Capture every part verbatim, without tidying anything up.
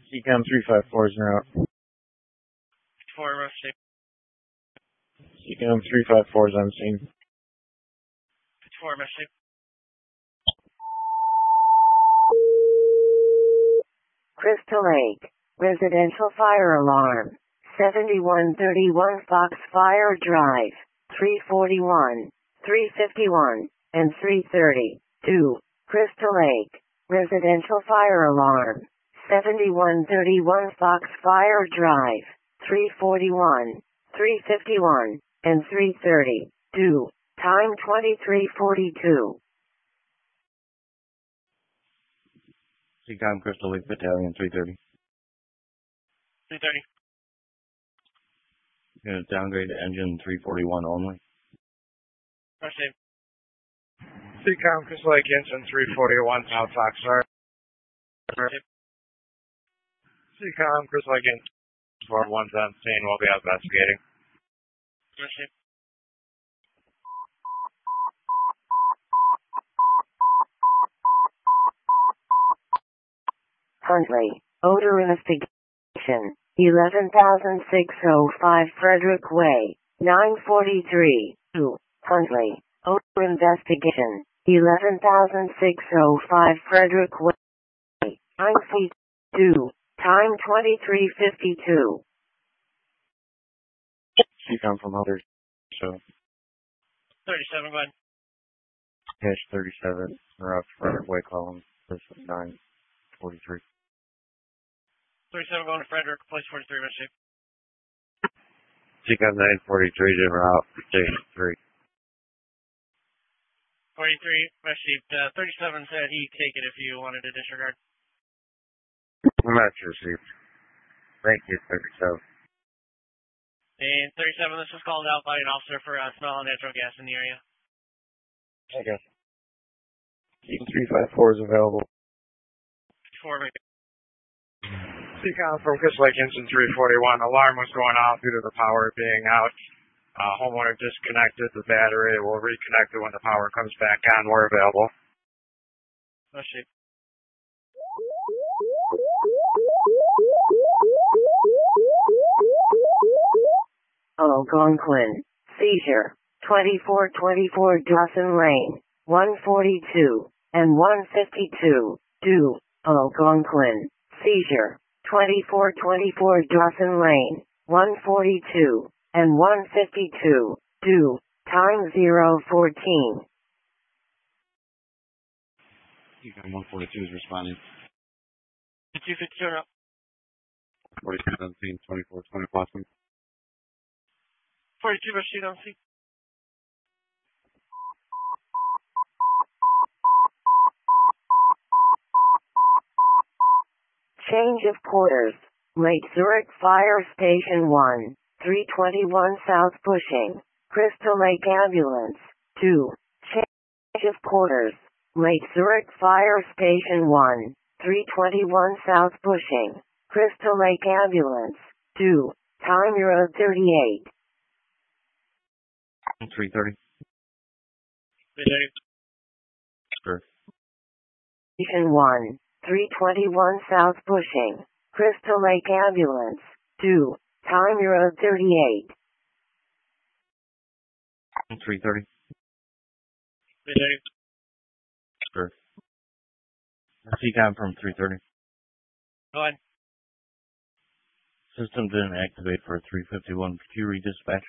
Ecom three five four is en route. four, rough shape. Ecom three five four is on scene. four, rough shape. Crystal Lake, residential fire alarm, seventy-one thirty-one Foxfire Drive, three forty-one, three fifty-one, and three thirty-two. Crystal Lake, residential fire alarm, seventy-one thirty-one Foxfire Drive, three forty-one, three fifty-one, and three thirty-two. Time twenty-three forty-two. Ecom Crystal Lake Battalion three thirty. three thirty. Gonna downgrade to engine three forty-one only. Rough shape. Ecom Crystal Lake Engine three forty-one, South Foxfire. Rough shape. Ecom Crystal Lake Engine four one seventeen, we'll be out investigating. Rough shape. Huntley, odor investigation, eleven thousand six hundred five Frederick Way, nine forty-three, two. Huntley, odor investigation, eleven thousand six hundred five Frederick Way, nine forty-two. Time twenty-three fifty-two. Ecom from Hunter, so thirty-seven, go ahead. Cash thirty-seven, en route to Frederick Way column, nine forty-three. thirty-seven going to Frederick, place forty-three, rough shape. Ecom nine forty-three, en route for Station three. forty-three, rough shape. Uh, thirty-seven said he'd take it if you wanted to disregard. Match received. Thank you, thirty-seven. And thirty-seven, this was called out by an officer for uh, smell of natural gas in the area. Okay. Ecom three five four is available. four, right. Ecom from Crystal Lake Engine three forty-one, alarm was going off due to the power being out. Uh, homeowner disconnected the battery. We'll reconnect it when the power comes back on. We're available. Rough shape. Algonquin, seizure, twenty-four twenty-four Dawson Lane, one forty-two, and one fifty-two, do, Algonquin, seizure, twenty-four twenty-four Dawson Lane, one forty-two, and one fifty-two, do, time zero fourteen. Ecom one forty-two is responding. two fifty-two, no. forty-two seventeen, twenty-four twenty Boston. forty-two, rough shape, on C. Change of quarters. Lake Zurich Fire Station one, three twenty-one South Bushing, Crystal Lake Ambulance, two. Change of quarters. Lake Zurich Fire Station one, three twenty-one South Bushing, Crystal Lake Ambulance, two. Time zero thirty-eight. three thirty. three thirty. Sure. Station one, three twenty-one South Bushing, Crystal Lake Ambulance, two. Time zero thirty-eight. three thirty. three thirty. Sure. Ecom from three thirty. Go ahead. System didn't activate for three fifty-one. Could you redispatch?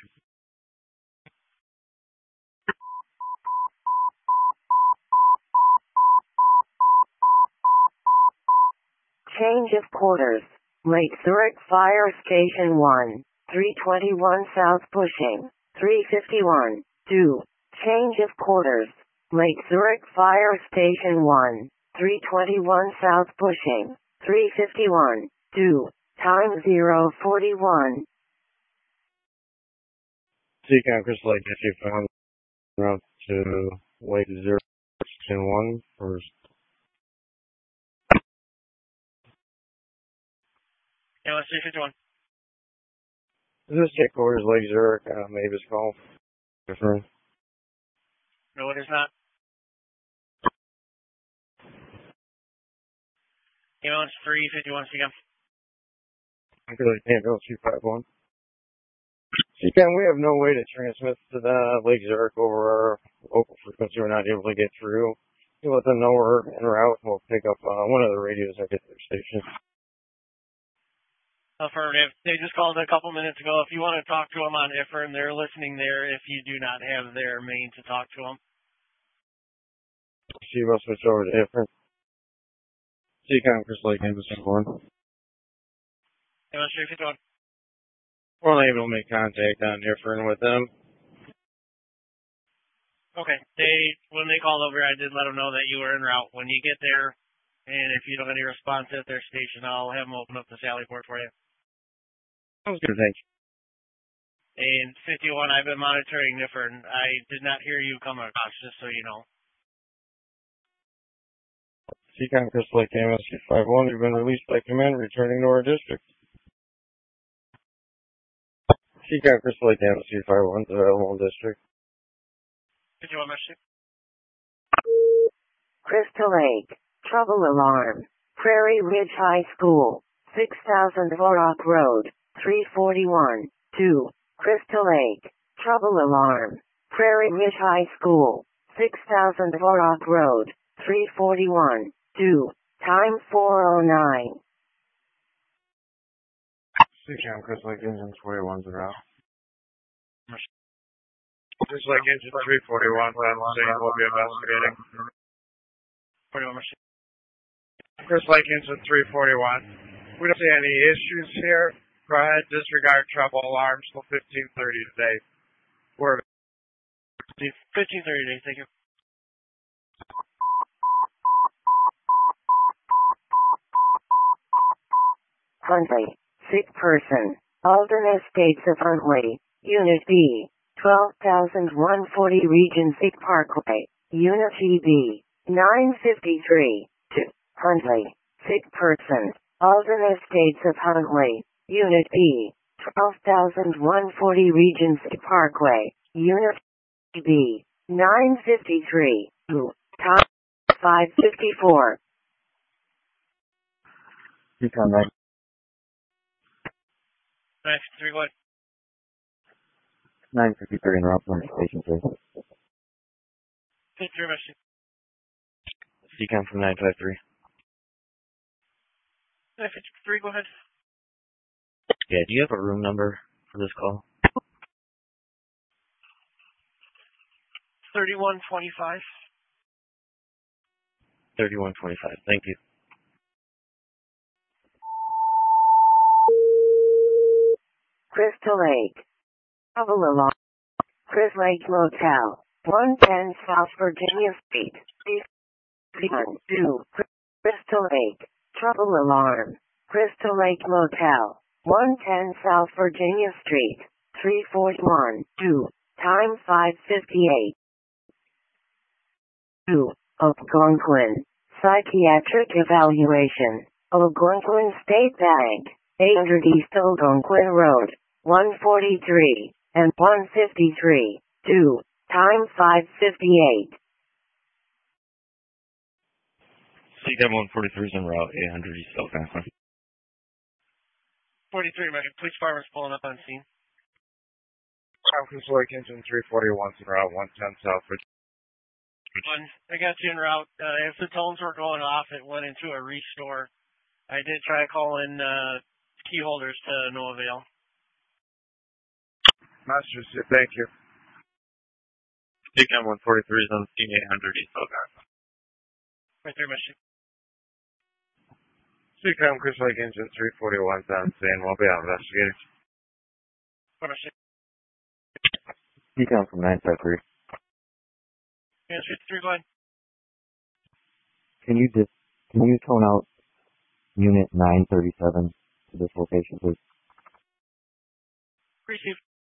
Change of quarters. Lake Zurich Fire Station one, three twenty-one South Bushing, three fifty-one, two. Change of quarters. Lake Zurich Fire Station one, three twenty-one South Bushing, three fifty-one, two. Time zero forty-one. Ecom Crystal Lake Engine found route to Lake Zurich Station one first. Yeah, let's three fifty-one. Is this check quarters Lake Zurich? Uh, Mavis Golf. Confirm. No, it is not. Ambulance three fifty-one, Ecom. Really can't go two five one. Seacom, we have no way to transmit to the Lake Zurich over our local frequency. We're not able to get through. You let them know we're en route, and we'll pick up uh, one of the radios at their station. Affirmative. They just called a couple minutes ago. If you want to talk to them on I F R N, they're listening there if you do not have their main to talk to them. See, we'll switch over to I F R N. Seacom, Chris Lake, Embassy one. Hey, what's your doing? We're only able to make contact on I F R N with them. Okay. They when they called over, I did let them know that you were en route. When you get there, and if you don't get any response at their station, I'll have them open up the Sally port for you. Sounds good, thanks. And fifty-one, I've been monitoring I F R N. I did not hear you come across, just so you know. Seacom, Chris Lake, Embassy five one. You've been released by command, returning to our district. Seacom, Chris Lake, Embassy five one, available in district. fifty-one, Mister Crystal Lake, trouble alarm. Prairie Ridge High School, six thousand Vorok Road, three forty-one, two. Crystal Lake, trouble alarm. Prairie Ridge High School, six thousand Vorok Road, three forty-one, two. Time four oh nine. Seacom, Chris Lake, Engine forty-one's around. Just like Engine three forty-one, I'm saying we'll be investigating. forty-one, Mister Chris Lake, Engine three forty-one. We don't see any issues here. Go ahead, disregard trouble alarms till fifteen thirty today. We're fifteen thirty days, thank you. Huntley, sick person. Alden Estates of Huntley, Unit B, twelve thousand one hundred forty Region Sick Parkway, Unit G B, nine fifty-three, two. Huntley, sick person. Alden Estates of Huntley, Unit B, twelve thousand one hundred forty Region Sick Parkway, Unit G B, nine fifty-three, two. Time five fifty-four. Seacom, right? Next, three, go ahead. nine fifty-three in route from station three. fifty-three, Mister Seacom from nine five three. fifty-three, go ahead. Yeah, do you have a room number for this call? thirty-one twenty-five. thirty-one twenty-five. Thank you. Crystal Lake. Trouble alarm. Chris Lake Motel, one ten South Virginia Street, one two. Crystal Lake. Trouble alarm. Crystal Lake Motel, one ten South Virginia Street, three forty-one, two. Time five fifty-eight. two. Algonquin. Psychiatric evaluation. Algonquin State Bank, eight hundred East Algonquin Road, one forty-three, and one fifty-three, two. Time five fifty-eight. Seacom one forty-three is en route, eight hundred East Algonquin. forty-three, Mister Police Department's pulling up on scene. Chris Lake, Engine three forty-one, en route one ten South Virginia. One, I got you en route. Uh, if the tones were going off, it went into a restore. I did try calling uh, key holders to no avail. Master, thank you. Seacom one forty-three is on scene, eight hundred East Algonquin. Right there, Mister Seacom, Chris Lake, Engine three forty-one, on scene. We'll be out investigating. What, Mister Seacom from nine five three. Yes, fifty-three, go ahead. Can you just, can you tone out Unit nine thirty-seven to this location, please? Receive.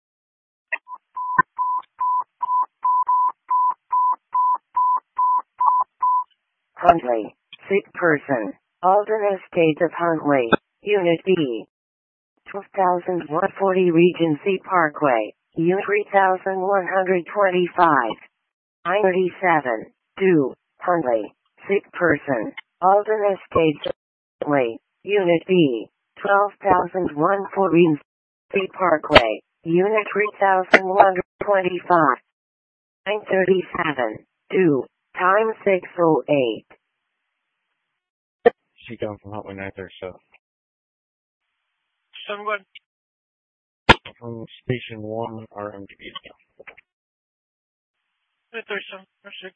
Huntley, sick person. Alden Estates of Huntley, Unit B, twelve thousand one hundred forty Regency Parkway, Unit three thousand one hundred twenty-five. nine thirty-seven, two. Huntley, sick person. Alden Estates of Huntley, Unit B, twelve thousand one for Regency Parkway, Unit three thousand one hundred twenty-five. nine thirty-seven. two. Time six oh eight. Seacom from Hotline nine thirty-seven. Seven one. From Station one, R M D B. nine thirty-seven. Mercy.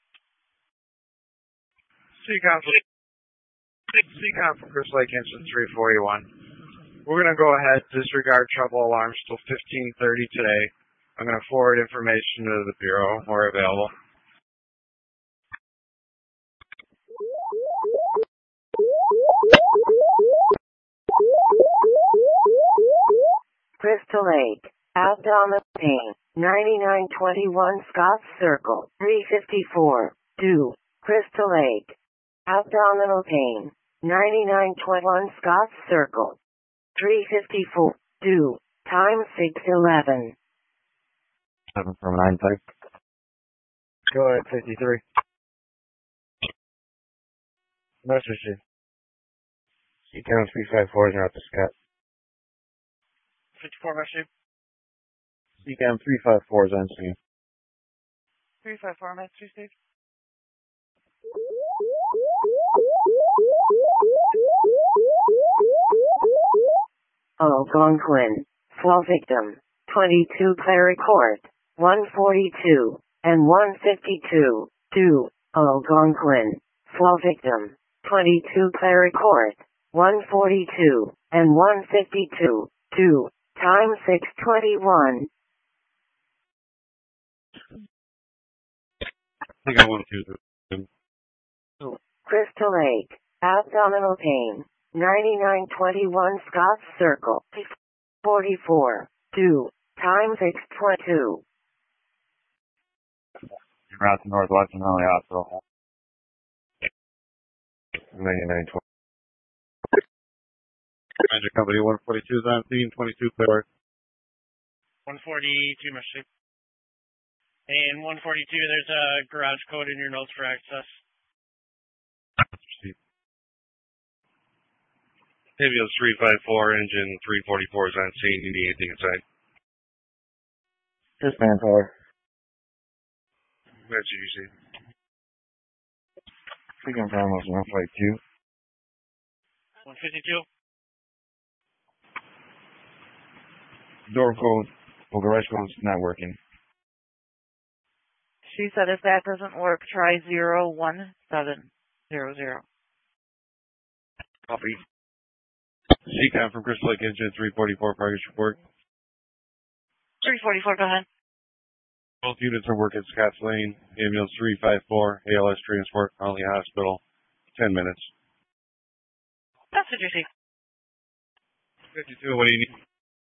Seacom from, Seacom from Chris Lake Engine three forty-one. We're going to go ahead, disregard trouble alarms till fifteen thirty today. I'm going to forward information to the Bureau where available. Crystal Lake, abdominal pain, ninety-nine twenty-one Scotts Circle, three fifty-four. two. Crystal Lake, abdominal pain, ninety-nine twenty-one Scotts Circle, three fifty-four. two. Time six eleven. seven from nine type. Go ahead, fifty-three. Message. Seacom three five four is not the Scott. fifty-four. Mercy. Seacom three five four is on scene. three five four. Mercy, Steve. Algonquin, fall victim, twenty-two Clary Court, one forty-two, and one fifty-two. two. Algonquin, fall victim, twenty-two Clary Court, one forty-two, and one fifty-two. two. Time six twenty-one. I think I want to do Crystal Lake, abdominal pain, ninety-nine twenty-one Scotts Circle, forty-four. two. Time six twenty-two. Route to Northwestern Valley Hospital. ninety-nine twenty. Ranger Company one forty-two is on scene, twenty-two clear. one forty-two. Mercy. And one forty-two, there's a garage code in your notes for access. Ambulance three five four, engine three forty-four is on scene. You need anything inside? Just manpower. That's what you see. Seacom from almost one forty-two. one fifty-two. Door code, well, garage code's not working. She said if that doesn't work, try zero one seven zero zero. Copy. Seacom from Crystal Lake Engine three forty-four, progress report. three forty-four, go ahead. Both units are working Scotts Lane. Ambulance three five four, A L S transport, Conley Hospital. ten minutes. That's what you see. fifty-two, what do you need?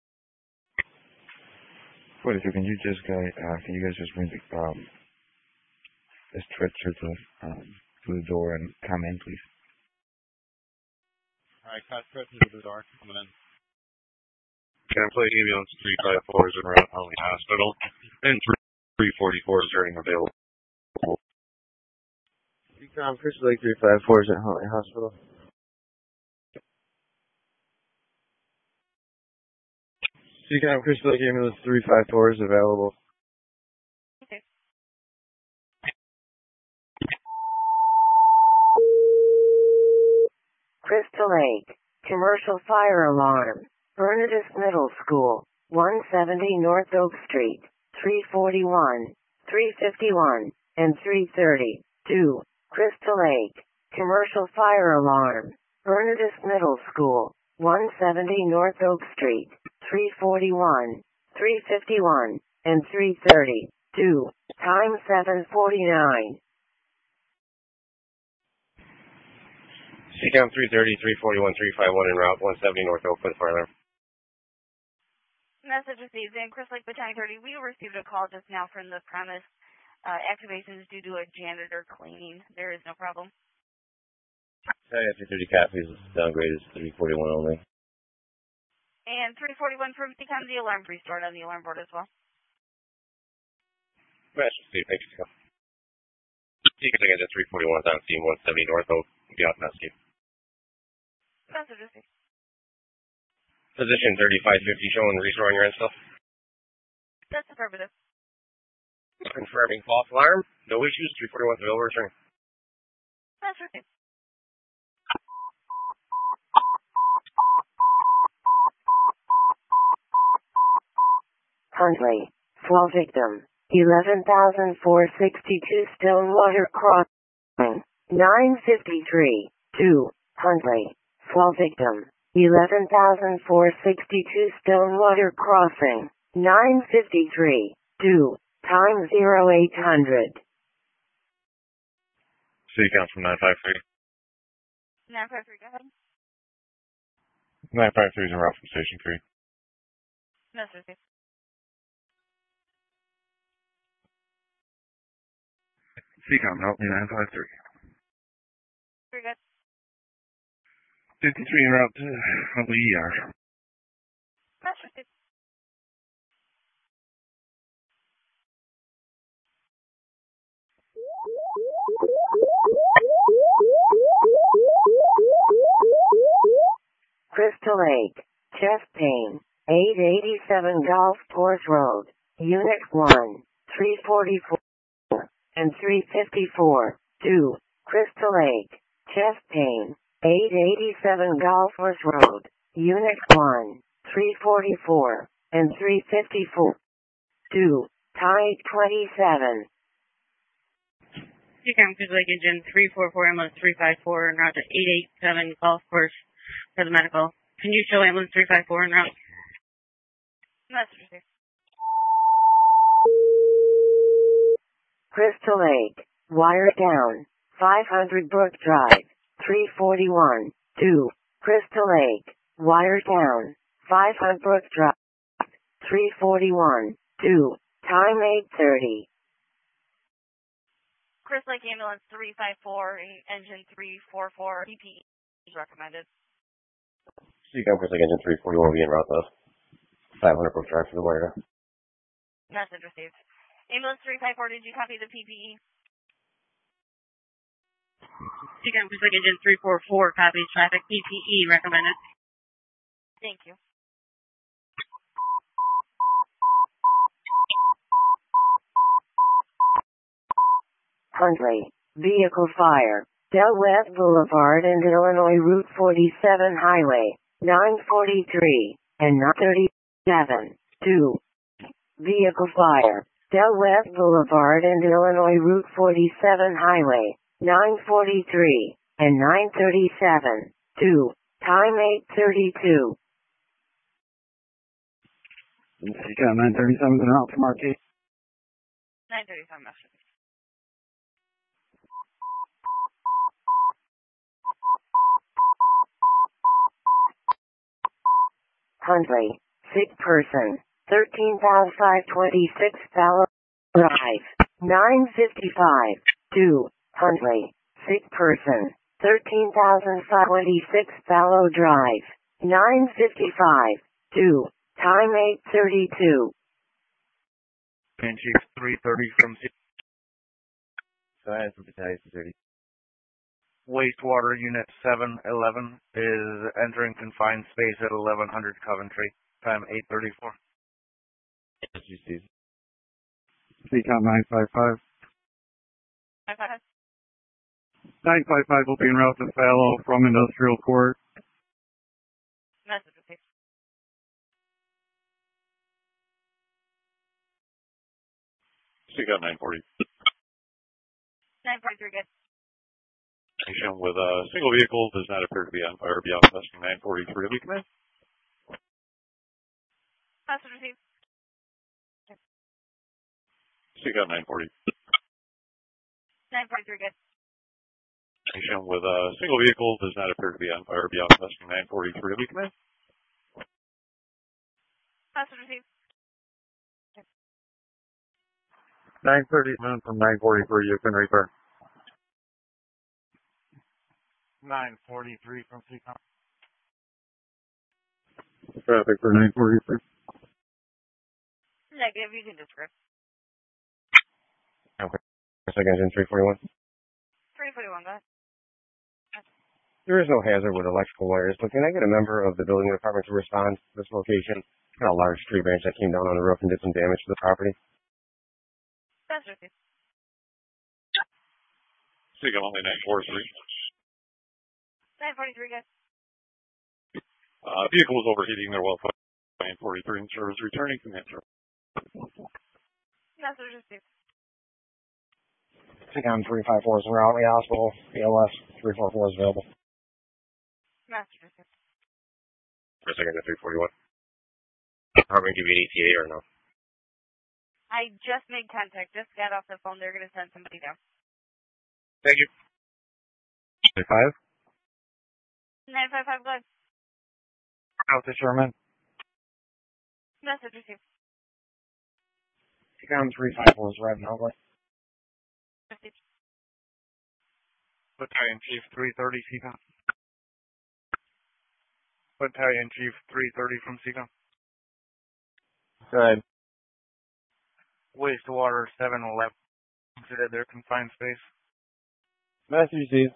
forty-two, can you just go, uh, can you guys just bring the, um, this stretcher to, um, to the door and come in, please? Alright, cut stretcher to the door. Coming in. Can I play ambulance three five four is around Conley Hospital. And three forty-four is turning available. Seacom, Crystal Lake three five four is at Huntley Hospital. Seacom, Crystal Lake ambulance three five four is available. Okay. Crystal Lake, commercial fire alarm, Bernardus Middle School, one seventy North Oak Street, three forty-one, three fifty-one, and three thirty. two. Crystal Lake, commercial fire alarm, Bernardus Middle School, one seventy North Oak Street, three forty-one, three fifty-one, and three thirty. two. Time seven forty-nine. Seacom three thirty, three forty-one, three fifty-one en route, one seventy North Oakland, fire alarm. Message received in Chris Lake Battalion thirty. We received a call just now from the premise. Uh, activation is due to a janitor cleaning. There is no problem. Sorry, three thirty cat, please downgrade is three forty-one only. And three forty-one from Seacom, the alarm restored on the alarm board as well. Master Steve, thank you, Seacom. Seacom again, three forty-one is on scene, one seventy North Oak, be off now, Steve. Message received. Position thirty-five fifty showing restoring your end still. That's affirmative. Confirming false alarm. No issues. three forty-one available return. That's okay. Huntley. Fall victim. eleven thousand four hundred sixty-two Stonewater Crossing. nine fifty-three. two. Huntley. Fall victim. eleven thousand four hundred sixty-two Stonewater Crossing. nine fifty-three. two. Time zero eight hundred. City count from nine five three. nine five three, go ahead. nine five three is en route from Station three. That's okay. City count, help me, nine five three. Very good. fifty-three en route to Huntley E R. That's okay. Crystal Lake. Chest pain. eight eighty-seven Golf Course Road. Unit one. three forty-four. And three fifty-four. two. Crystal Lake. Chest pain. eight eighty-seven Golf Course Road. Unit one. three forty-four. And three fifty-four. two. Tide twenty-seven. Seacom Crystal Lake Engine three four four ambulance three five four en route to eight eight seven Golf Course for the medical. Can you show ambulance three five four en route? That's okay. Crystal Lake. Wire down. five hundred Brook Drive. three forty-one. two. Crystal Lake. Wire down. five hundred Brook Drive. three forty-one. two. Time eight thirty. Crystal Lake Ambulance three five four, engine three four four, P P E is recommended. City count Crystal Lake Engine three forty-one will be en route though. five hundred Brook Drive for the wire. Message received. Ambulance three five four, did you copy the P P E? Seacom Crystal Lake Engine three four four copies traffic P P E recommended. Thank you. Huntley. Vehicle fire. Del West Boulevard and Illinois Route forty-seven Highway. nine forty-three. And nine thirty-seven. two. Vehicle fire. Del West Boulevard and Illinois Route forty-seven Highway. nine forty-three. And nine thirty-seven. two. Time eight thirty-two. Seacom nine thirty-seven en route from R T. nine thirty-seven, message. Huntley. Sick person. thirteen thousand five hundred twenty-six Fallow Drive. nine fifty-five. two. Huntley. Sick person. thirteen thousand five hundred twenty-six Fallow Drive. nine fifty-five. two. Time eight thirty-two. Command Chief three thirty from C. Go ahead for battalion thirty. Wastewater Unit seven eleven is entering confined space at eleven hundred Coventry. Time eight thirty-four. Seacom nine five five. nine five five. nine five five will be en route to Fallow from Industrial Court. Message received. Seacom nine forty. nine forty-three, good. Station with a single vehicle does not appear to be on fire beyond testing nine forty-three. We command. Message received. Seacom nine forty. nine forty-three, good. Station with a single vehicle does not appear to be on fire beyond testing nine forty-three. We command. Message received. nine thirty-one from nine forty-three, you can refer. nine forty-three from Seacom. Traffic for nine forty-three. Negative, you can disregard. Okay. Crystal Lake Engine three forty-one. three forty-one, go ahead. There is no hazard with electrical wires, but can I get a member of the building department to respond to this location? Got a large tree branch that came down on the roof and did some damage to the property. That's okay. Seeker only nine four three. nine forty-three, guys. Uh, vehicle was overheating their well nine forty-three in service returning from that service. That's what it is. Seacom three five four is in route. Hospital. B L S three four four is available. Massachusetts. For a second, three forty-one. Department give you an E T A or no? I just made contact. Just got off the phone. They're going to send somebody down. Thank you. Say five. nine five five, go ahead. Out to Sherman. Message received. Seacom three five four is arriving over. Message. Battalion Chief three thirty, Seacom. Battalion Chief three thirty from Seacom. Good. Wastewater seven eleven. Considered their confined space. Message received.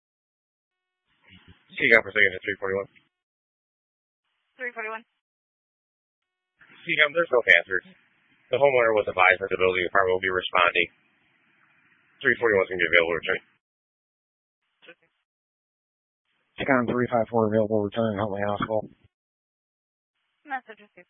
Seacom for a second, three forty-one. three forty-one. Seacom, there's no hazards. The homeowner was advised that the building department will be responding. three forty-one is going to be available to return. Seacom three five four available return Huntley Hospital. Message received.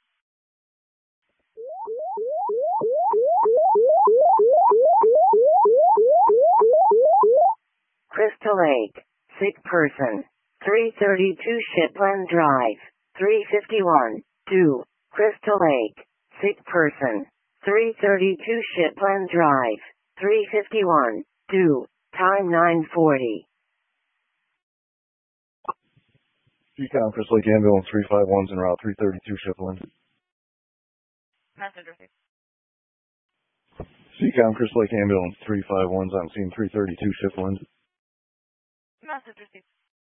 Crystal Lake, sick person, three thirty-two Shipland Drive, three fifty-one, two, Crystal Lake, sick person, three thirty-two Shipland Drive, three fifty-one, two, time nine forty. Seacom Crystal Lake Ambulance three five one's en route three thirty-two Shipland. Message received. Seacom Crystal Lake Ambulance three five one's on scene three thirty-two Shipland. Message received.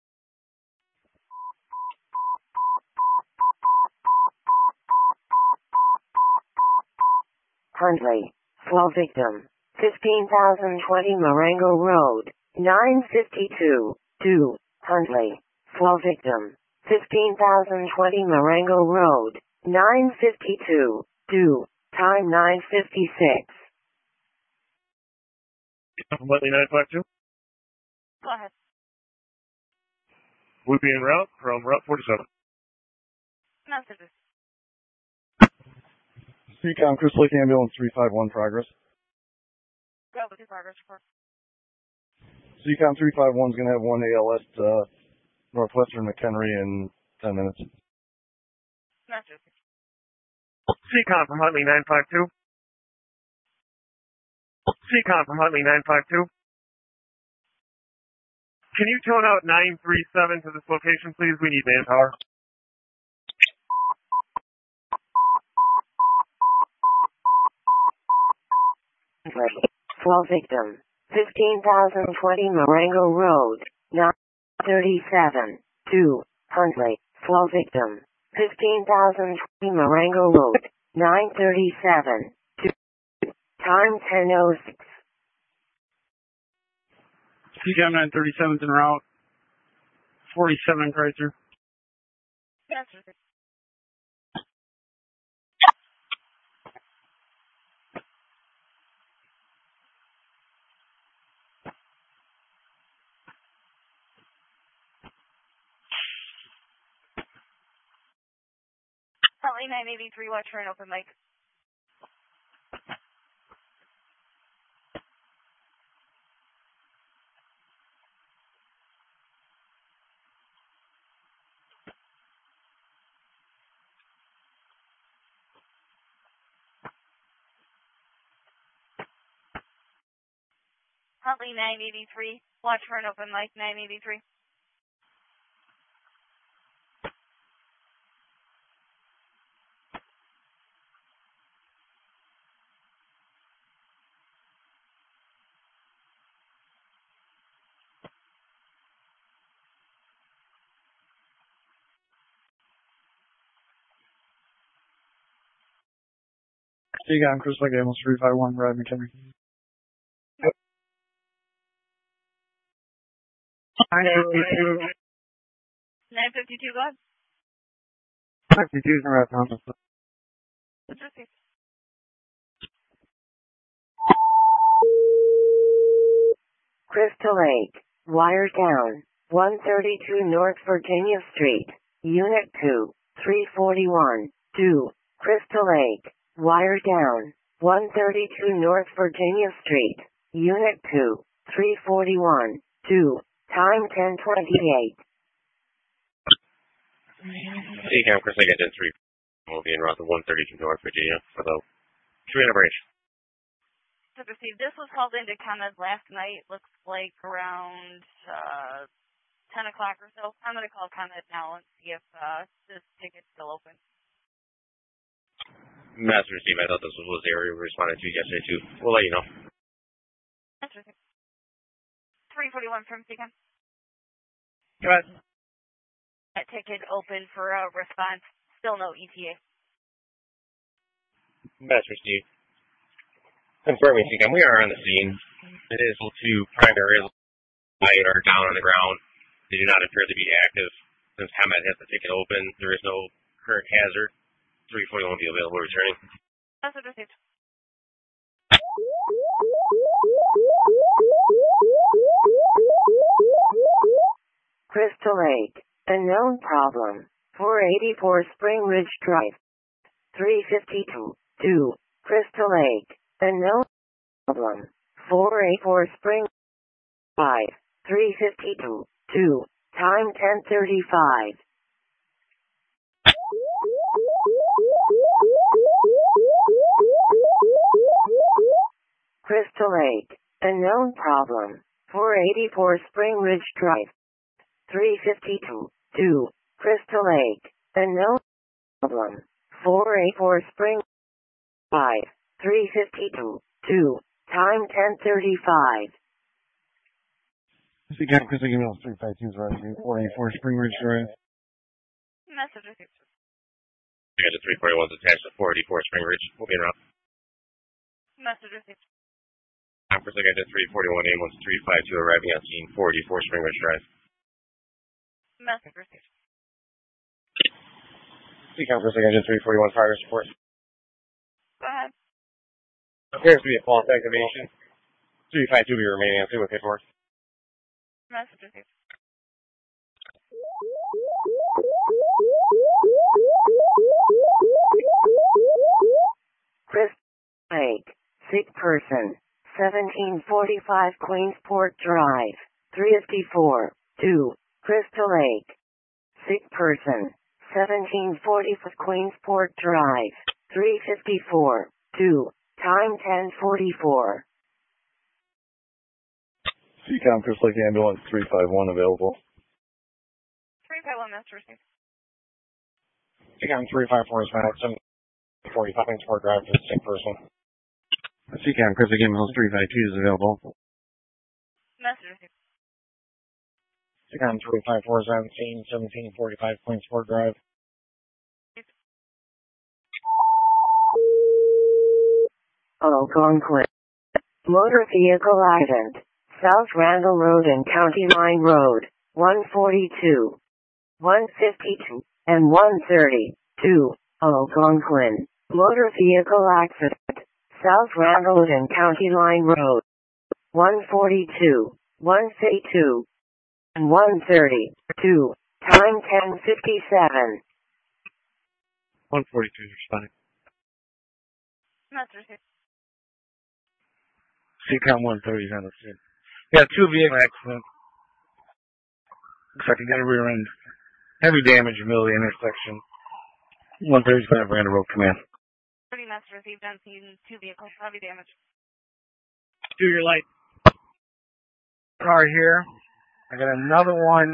Huntley, flow victim, fifteen thousand twenty Marengo Road, nine fifty-two, two, Huntley, flow victim, fifteen thousand twenty Marengo Road, nine fifty-two, two, time nine fifty-six. Huntley nine five two. Go ahead. We'll be en route from Route forty-seven. Message received. Seacom Crystal Lake Ambulance three five one progress. Go with your progress report. Seacom three five one's going to have one A L S uh, Northwestern McHenry in ten minutes. Message received. Seacom from Huntley nine five two. Seacom from Huntley nine five two. Can you tone out nine three seven to this location, please? We need manpower. Flow victim, fifteen thousand twenty Marengo Road, nine thirty-seven, two, Huntley, flow victim, fifteen thousand twenty Marengo Road, nine thirty-seven, two, time ten oh six. Seacom nine thirty-seven's en route. forty-seven Chrysler. Message received. Huntley nine eighty-three, watch for an open mic. Huntley nine eighty-three, watch for an open mic, nine eighty-three. Seacom Crystal Lake Ambulance three five one, Brad McHenry. nine fifty-two, go ahead. fifty-two from Red Thompson. Let's receive. Crystal Lake, wire down, one thirty-two North Virginia Street, Unit two, three forty-one, two, Crystal Lake, wire down, one thirty-two North Virginia Street, Unit two, three forty-one, two, time ten twenty-eight. Hey, Cam, Chris, I got ten three. We'll be en route to one thirty-two North Virginia for the three hundred branch. To receive. This was called into ComEd last night. Looks like around uh, ten o'clock or so. I'm going to call ComEd now and see if uh, this ticket's still open. Master Steve, I thought this was the area we responded to yesterday, too. We'll let you know. That's right. three forty-one from C COM. Go ahead. That ticket open for a response. Still no E T A. Master Steve. Confirming, C COM, we are on the scene. It is two primary light are down on the ground. They do not appear to be active. Since ComEd has the ticket open, there is no current hazard. three forty-one will be available returning. That's what received. Crystal Lake, a known problem, four eighty-four Spring Ridge Drive, three fifty-two, two, Crystal Lake, a known problem, four eighty-four Spring Drive, three fifty-two, two, time ten thirty-five. Crystal Lake, a known problem, four eighty-four Spring Ridge Drive, three fifty-two, two, Crystal Lake, a known problem, four eighty-four Spring Drive, three fifty-two, two, time ten thirty-five. C COM, Chris, I give me three five two, four eighty-four Spring Ridge Drive. Message received. I got the three forty-ones attached to four eighty-four Spring Ridge. We'll be en route. Message received. First, I got the three forty-one ambulance three five two arriving on scene, four eighty-four Spring Ridge Drive. Message received. C COM, Chris, I got the three forty-one fire support. Go ahead. Appears to be a false activation. three five two will be remaining on scene with paperwork. Message received. Crystal Lake, sick person, seventeen forty-five Queensport Drive, three fifty-four, two, Crystal Lake. Sick person, seventeen forty-five Queensport Drive, three fifty-four, two, time ten forty-four. C COM, Chris Lake Ambulance three five one available. three five one, message received. C COM three five four is found at seven forty-five Queensport Drive for the sick person. C COM, Chris Lake Ambulance three five two is available. Message received. C COM three five four is on scene, seventeen forty-five Queensport Drive. Algonquin. Motor vehicle accident. South Randall Road and County Line Road, one forty-two, one fifty-two, and one thirty-two, Algonquin. Motor vehicle accident. South Randall Road and County Line Road, one forty-two, one fifty-two, and one thirty-two, time ten fifty-seven. one forty-two is responding. Message received. C COM one thirty is on the scene. Yeah, two vehicle accidents. Looks like I got a rear end. Heavy damage in the middle of the intersection. one thirty is going to have Randall Road command. thirty message received on scene, two vehicles, heavy damage. Do your light. Car here. I got another one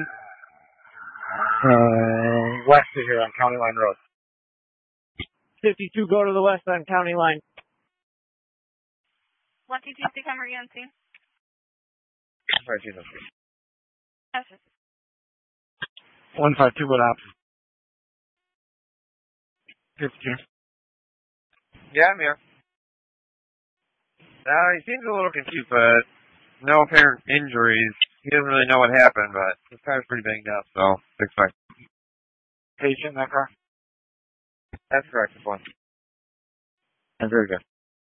uh, west of here on County Line Road. fifty-two, go to the west on County Line. one two two, C COM, are you on scene? Sorry, Jesus. Message. one five two, what option? fifty-two. Yeah, I'm here. Uh, he seems a little confused, but no apparent injuries. He doesn't really know what happened, but his car's pretty banged up, so expect. Patient in that car? That's correct, this one. That's very good.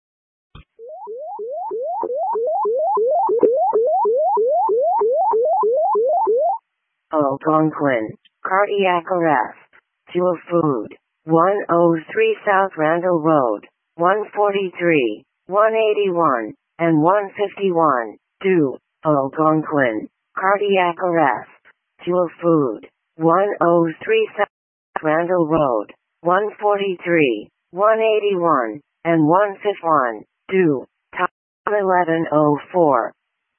Algonquin, cardiac arrest. Fuel food. one oh three South Randall Road, one forty-three, one eighty-one, and one fifty-one. two. Algonquin, cardiac arrest. Fuel food. one oh three South Randall Road, one forty-three, one eighty-one, and one fifty-one. two. Time eleven oh four.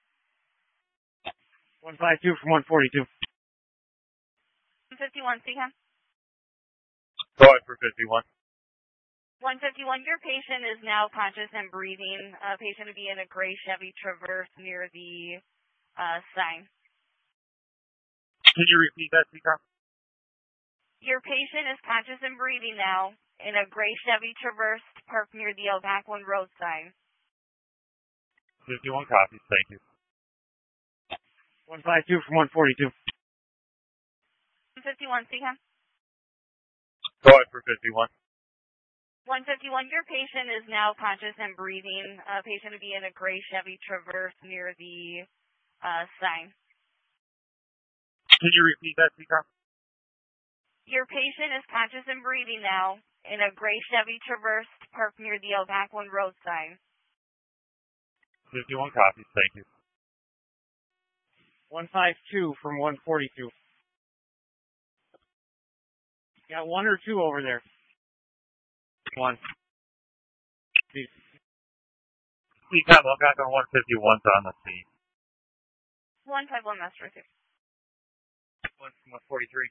one fifty-two from one forty-two. one fifty-one, C CAM. Go ahead for fifty-one. one fifty-one, your patient is now conscious and breathing. Uh, patient to be in a gray Chevy Traverse near the uh, sign. Can you repeat that, C CAM? Your patient is conscious and breathing now in a gray Chevy Traverse parked near the Algonquin Road sign. fifty-one copies, thank you. one fifty-two from one forty-two. one fifty-one, C CAM. Go ahead for fifty-one. one fifty-one, your patient is now conscious and breathing. Uh, patient to be in a gray Chevy Traverse near the uh, sign. Can you repeat that, C CAM? Your patient is conscious and breathing now in a gray Chevy Traverse parked near the Algonquin Road sign. fifty-one copies, thank you. one fifty-two from one forty-two. Got one or two over there? One. C CAM, I'm back on one fifty-one on the scene. one fifty-one, Master Receiver. One from one forty-three.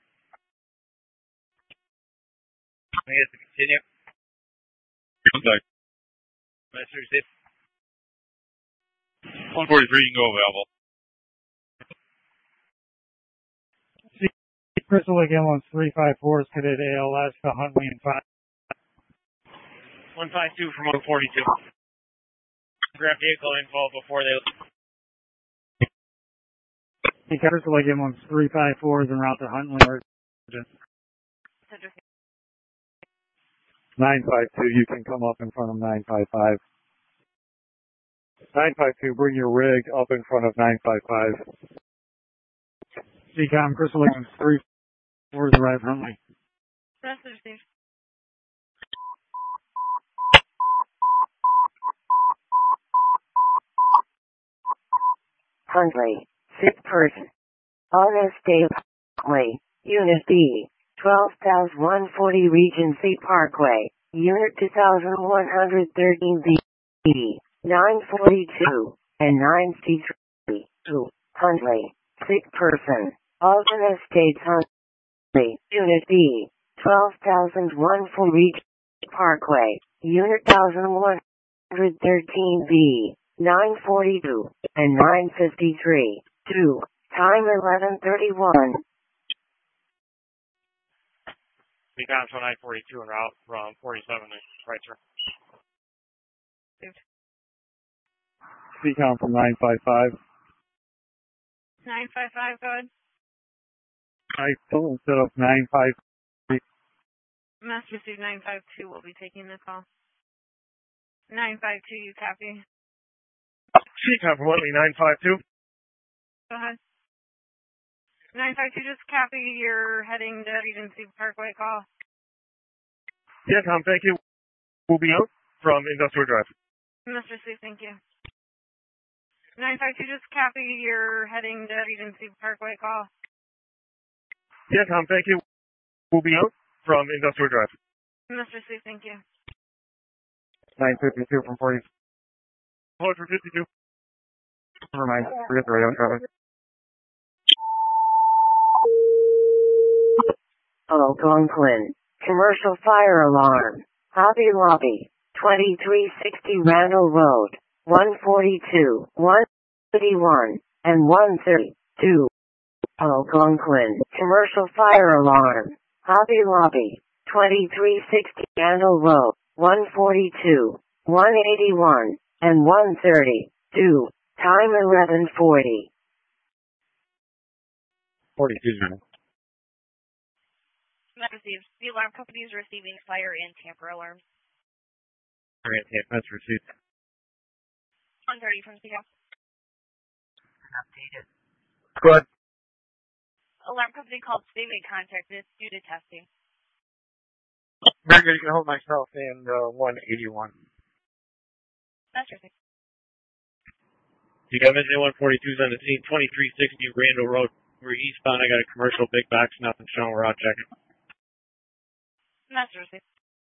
I guess to continue. Contact. Master Receiver. one forty-three, you can go available. Crystal Lake Ambulance three five four is cadet A L S to Huntley and five. one fifty-two from one forty-two. Grab vehicle info before they... Crystal Lake Ambulance three five four is en route to Huntley. nine five two, you can come up in front of nine five five. nine five two, bring your rig up in front of nine five five. C COM, Crystal Lake Ambulance three four is arrived Huntley. Master Receiver. Huntley, sick person. August Day Parkway, Unit B, twelve thousand one hundred forty Regency Parkway, Unit two thousand one hundred thirteen B, nine forty-two, and nine fifty-three. two. Huntley, sick person. Alternate States Huntley, Unit B, twelve thousand one hundred forty Regency Parkway, Unit one thousand one hundred thirteen B, nine forty-two, and nine fifty-three. two. Time eleven thirty-one. We got to nine forty-two en route from forty-seven to right turn. C COM from nine five five. nine five five, go ahead. I still instead of nine five three. Master Receiver nine five two will be taking the call. nine five two, you copy? C COM from Whitley nine five two. Go ahead. nine five two, just copy. You're heading to Regency Parkway call. Yeah, Tom, thank you. We'll be out from Industrial Drive. Mister C, thank you. nine five two, just copy. You're heading to Regency Parkway call. Yeah, Tom, thank you. We'll be out from Industrial Drive. Mister C, thank you. nine fifty-two from forty. Hold for fifty-two. Never mind. Forget the radio traffic. Algonquin, commercial fire alarm. Hobby Lobby, twenty-three sixty Randall Road, one forty-two, one eighty-one, and one thirty-two. Algonquin, commercial fire alarm. Hobby Lobby, twenty-three sixty Randall Road, one forty-two, one eighty-one, and one thirty-two. Time eleven forty. forty-two unit. Command received. The alarm company is receiving fire and tamper alarms. Fire and tamper. That's received. one thirty from C C A P. Updated. Go ahead. Alarm company called today made contact is due to testing. Very good. You can hold myself in uh, one eighty-one. That's received. You got Midnight one forty-two's on the scene, twenty-three sixty Randall Road. We're eastbound. I got a commercial big box, nothing showing. We're out checking. That's received.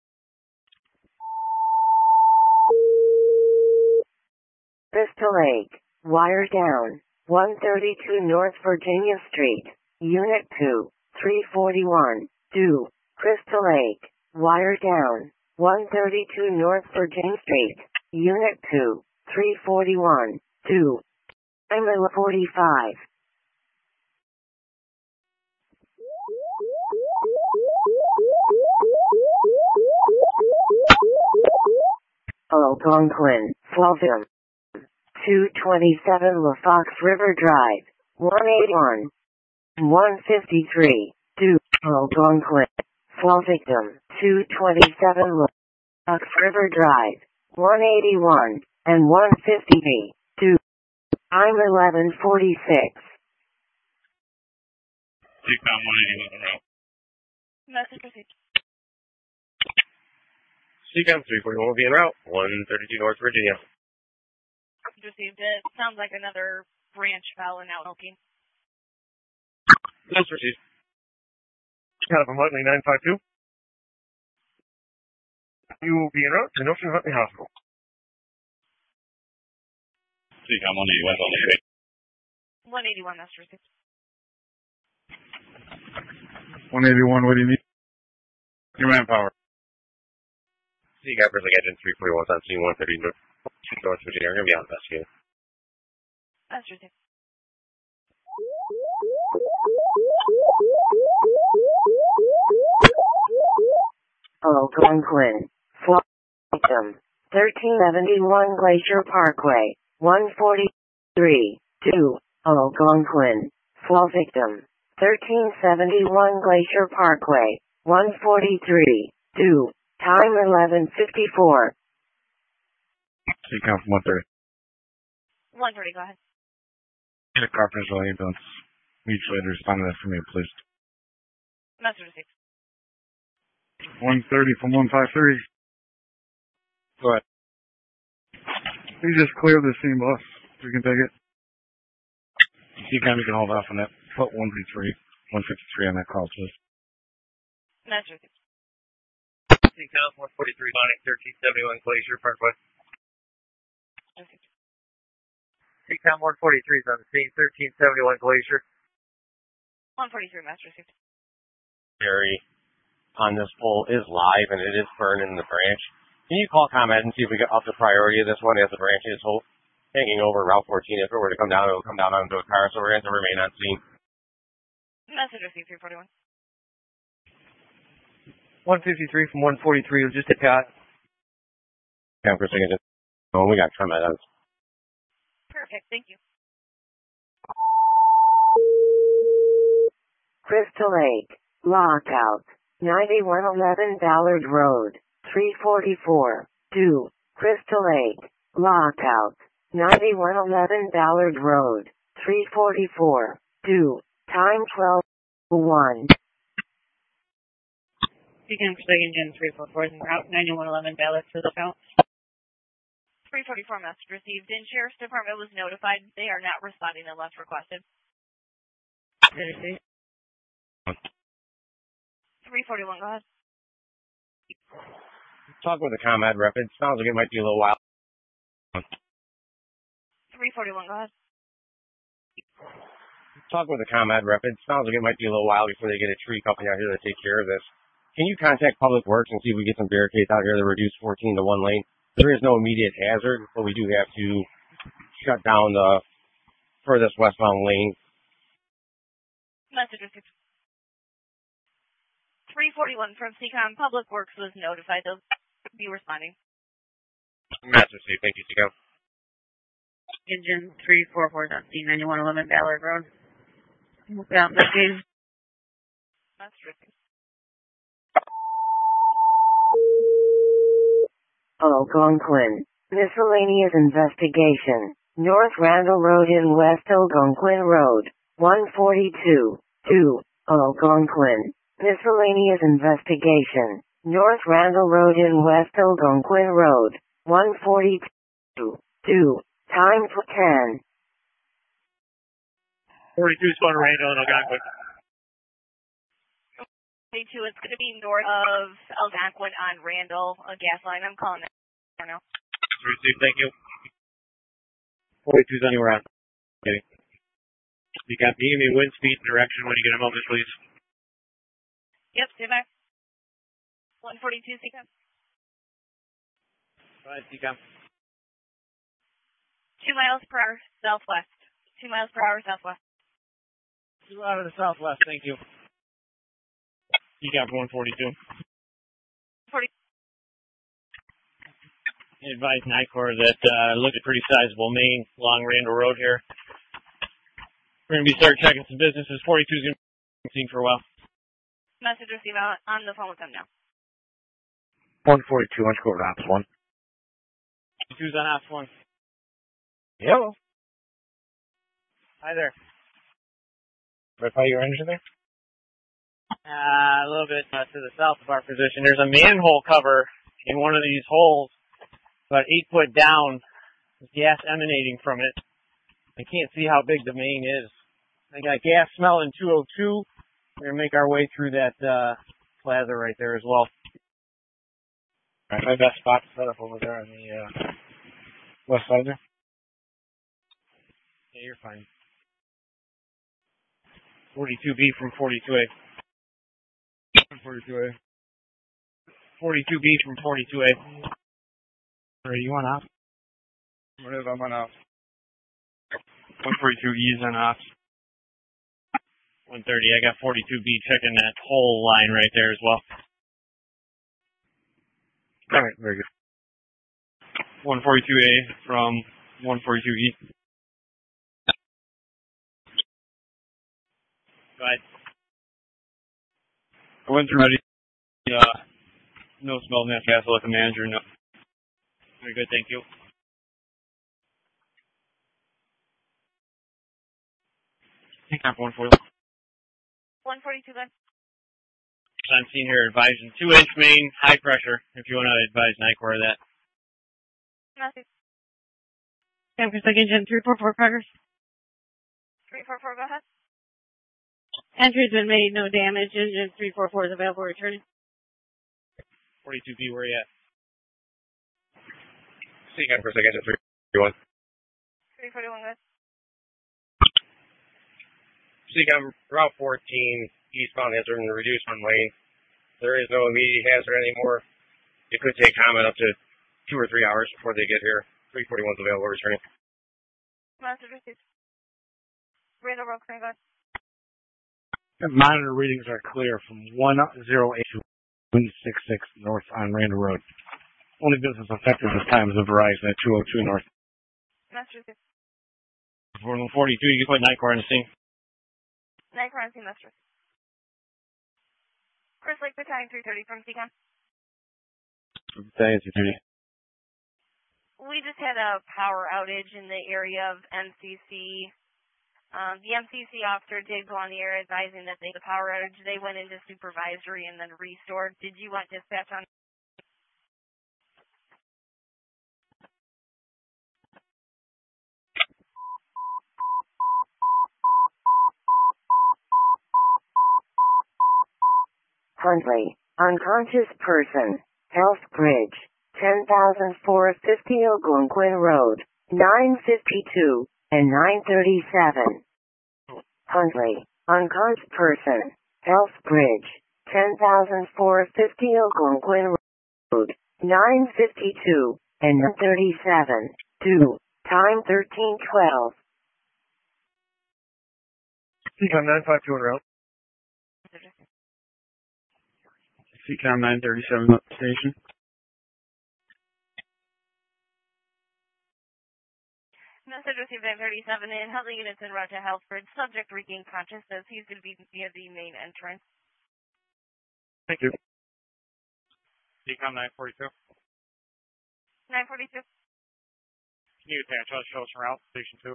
Crystal Lake, wire down, one thirty-two North Virginia Street, Unit two, three forty-one, two, Crystal Lake, wire down, one thirty-two North Virginia Street, Unit two, three forty-one, two, I'm forty-five. Algonquin, Fulton. two twenty-seven LaFox River Drive, one eighty-one, one fifty-three, two, Algonquin, fall victim, two twenty-seven LaFox River Drive, one eighty-one, and one fifty-three, two, I'm eleven forty-six. C COM one eighty-one route. Message received. C COM three forty-one will be en route, one thirty-two North Virginia. Received it. Sounds like another branch foul and out milking. That's received. Kind of a Huntley nine five two. You will be en route to Northern Huntley Hospital. C COM one eighty-one on the way. one eighty-one, that's received. one eighty-one, what do you need? Your manpower. C COM Grizzly Engine three forty-one on scene one thirty North. North Virginia, we're going to be on investigating. That's received. Algonquin, fall victim, thirteen seventy-one Glacier Parkway, one forty-three, two, Algonquin, fall victim, thirteen seventy-one Glacier Parkway, one forty-three, two, time eleven fifty-four. C COM from one thirty. one thirty, go ahead. Get a car visual ambulance. Mutually respond to that for me, please. Message received. one thirty from one fifty-three. Go ahead. You just clear the scene, boss. You can take it. C COM, you can hold off on that. Put one fifty-three, one fifty-three on that call, please. Message received. C COM one forty-three, Bonnet thirteen seventy-one Glacier Parkway. C COM one forty-three is on the scene, thirteen seventy-one Glacier. one forty-three, message received. Barry on this pole is live and it is burning in the branch. Can you call ComEd and see if we get up the priority of this one as the branch is hold, hanging over Route fourteen? If it were to come down, it will come down onto a car, so we're going to remain on scene. Message received, three forty-one. one fifty-three from one forty-three was just a cat. Yeah, for a second. Oh, we got ComEd on. Perfect, thank you. Crystal Lake, lockout, ninety-one eleven Ballard Road, three forty-four, two, Crystal Lake, lockout, ninety-one eleven Ballard Road, three forty-four, two, time twelve one. C COM Pacific Engine three forty-four is en route, ninety-one eleven Ballard to the count. three forty-four, message received. And Sheriff's Department was notified they are not responding unless requested. three forty-one, go ahead. Talk with the ComEd rep. It sounds like it might be a little while. three forty-one, go ahead. Talk with the ComEd rep. It sounds like it might be a little while before they get a tree company out here to take care of this. Can you contact Public Works and see if we get some barricades out here to reduce fourteen to one lane? There is no immediate hazard, but we do have to shut down the furthest westbound lane. Message received. three forty-one from C COM. Public Works was notified. They'll be responding. Message received. Thank you, C COM. Engine three forty-four is on scene, ninety-one eleven Ballard Road. Yeah, that is. That's tricky. Algonquin. Miscellaneous investigation. North Randall Road in West Algonquin Road. one forty-two. two. Algonquin. Miscellaneous investigation. North Randall Road in West Algonquin Road. one forty-two. two. Time for ten. forty-two is going to Randall and Algonquin. forty-two, it's going to be north of Algonquin on Randall, a gas line. I'm calling it now. Received, thank you. forty-two's on your route. Okay. You got me, give me wind speed and direction when you get a moment, please. Yep, stay back. one forty-two, C COM. Go ahead, C COM. Two miles per hour southwest. Two miles per hour southwest. Two out of the southwest, thank you. You got one forty-two. forty. Advise NICOR that uh, looked at pretty sizable main along Randall Road here. We're going to be start checking some businesses. forty-two's going to be seen for a while. Message received on, on the phone with them now. one forty-two, let's go to Ops one. forty-two's on Ops one. Hello. Hi there. Verify your engine there? Uh, a little bit uh, to the south of our position. There's a manhole cover in one of these holes, about eight foot down, with gas emanating from it. I can't see how big the main is. I got gas smell in two oh two. We're going to make our way through that uh, plaza right there as well. All right, my best spot to set up over there on the uh, west side there. Yeah, you're fine. forty-two B from forty-two A. forty-two A. forty-two B from forty-two A. Are you on ops? What is I'm on ops? one forty-two E is on ops. one thirty, I got forty-two B checking that whole line right there as well. All right, very good. one forty-two A from one forty-two E. Go ahead. I went through ready. Uh, no smell of natural gas. I'll let the manager know. Very good, thank you. Take up one forty. one forty-two, good. I'm seeing here advising two inch main, high pressure, if you want to advise NICOR of that. Message. San Francisco Engine three four four progress. three four four, go ahead. Entry's been made, no damage. Engine three four four is available, returning. forty-two B, where are you at? See you again for a second, three forty-one. three forty-one, good. See you again, Route fourteen, eastbound entering the reduced one lane. There is no immediate hazard anymore. It could take comment up to two or three hours before they get here. three forty-one is available, returning. Message received. Randall Road, go ahead. The monitor readings are clear from one oh eight to one sixty-six north on Randall Road. Only business affected this time is the Verizon at two oh two north. Message received. one forty-two, you can put NICOR on the scene. NICOR on scene, message received. Chris Lake Battalion three thirty from C COM. Thank you. We just had a power outage in the area of M C C. Um, the M C C officer did go on the air advising that they the power outage. They went into supervisory and then restored. Did you want dispatch on? Huntley. Unconscious person. Health Bridge. ten thousand four hundred fifty Algonquin Road. nine fifty-two and nine thirty-seven. Huntley. Unconscious person. Health Bridge. ten thousand four hundred fifty Algonquin Road. nine fifty-two and nine thirty-seven. two. Time thirteen twelve. C COM nine five two en route. C COM nine thirty-seven station. Message Message received nine thirty-seven in. Health units en route to Healthbridge. Subject regained consciousness. He's going to be near the main entrance. Thank you. Decom nine forty-two. nine forty-two. Can you attach us, show us around station two?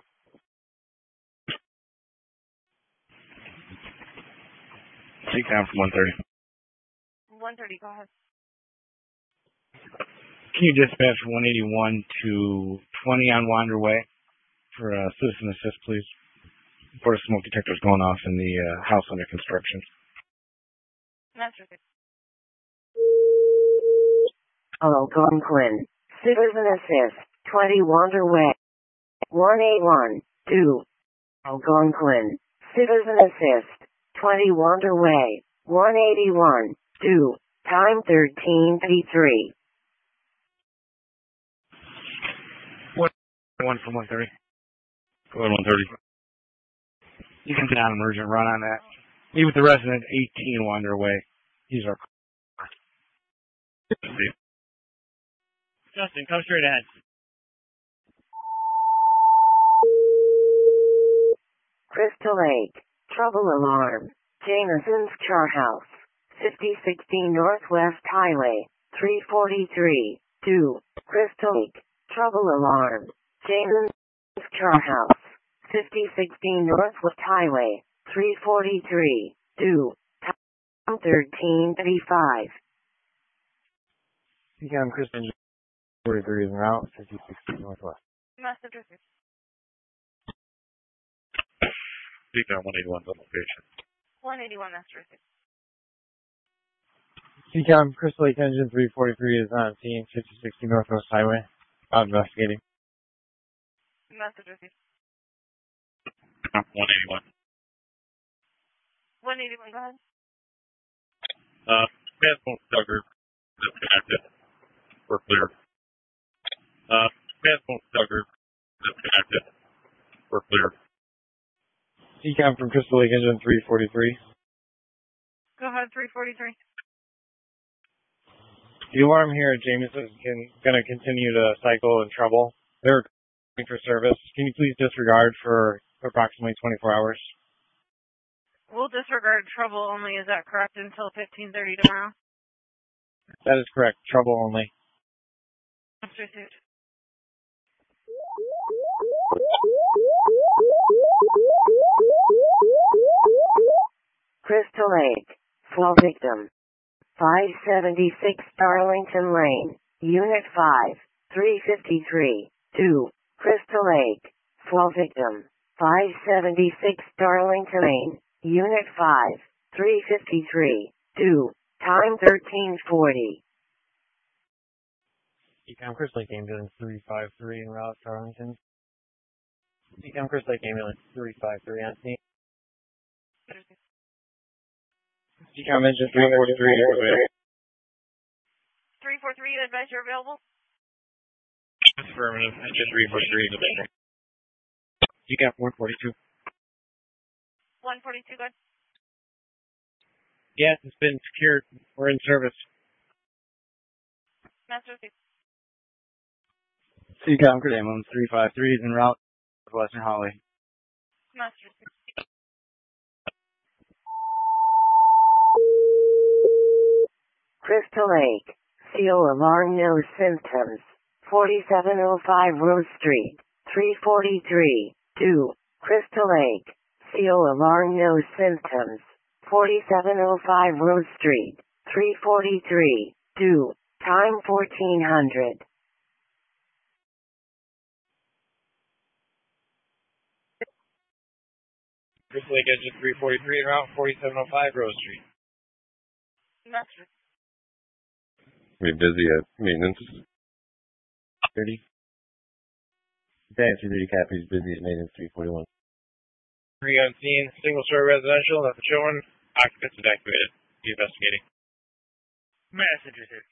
Decom from one thirty. one thirty, go ahead. Can you dispatch one eighty-one to twenty on Wander Way for uh, citizen assist, please? Before the smoke detector's going off in the uh, house under construction. Message received. Algonquin. Citizen assist. twenty Wander Way. one eighty-one. two. Algonquin. Citizen assist. twenty Wander Way. one eighty-one. two. Time thirteen fifty-three. One from one thirty. Go ahead, one thirty. You can down emergent run on that. Leave with the resident eighteen Wander Way. He's our. Justin, come straight ahead. Crystal Lake. Trouble alarm. Jameson's Char House. fifty sixteen Northwest Highway. three forty-three. two. Crystal Lake. Trouble alarm. Jameson's Char House. fifty sixteen Northwest Highway. three forty-three. two. Time thirteen thirty-five. Decom Christian forty-three is en route, fifty sixteen Northwest. Message received. Decom one eighty-one on location. one eighty-one, message received. Decom Crystal Lake Engine three forty-three is on scene, fifty sixteen Northwest Highway. Out investigating. Message received. one eighty-one. one eighty-one, go ahead. Uh, Man's Duggar disconnected. We're clear. Uh, Man's Duggar disconnected. We're clear. Decom from Crystal Lake Engine three forty-three. Go ahead, three forty-three. The alarm here at Jameson is going to continue to cycle and trouble. They're going for service. Can you please disregard for approximately twenty-four hours? We'll disregard trouble only, is that correct, until fifteen thirty tomorrow? That is correct. Trouble only. Message received. Crystal Lake. Flow victim. five seventy-six Darlington Lane. Unit five. three fifty-three. two. Crystal Lake. Flow victim. five seventy-six Darlington Lane. Unit five. three fifty-three. two. Time thirteen forty. Decom Crystal Lake Ambulance three five three en route Darlington. Decom Crystal Lake Ambulance three five three on scene. Decom Engine three forty-three. three forty-three, you advise you're available? Affirmative. Engine three forty-three. Decom one forty-two. one forty-two, go ahead. Yes, it's been secured. We're in service. Message received. Decom Crystal Ambulance three five three is en route to Western Holly. Message received. Crystal Lake. C O alarm no symptoms. forty-seven oh five Rose Street. three forty-three. two. Crystal Lake. C O alarm no symptoms. forty-seven oh five Rose Street. three forty-three. two. Time fourteen hundred. Crystal Lake Engine three forty-three en route forty-seven oh five Rose Street. Message received. We busy at maintenance. thirty. Fancy thirty Cappy's busy at maintenance three forty-one. Three on scene, single story residential, nothing showing. Occupants evacuated. Be investigating. Message received.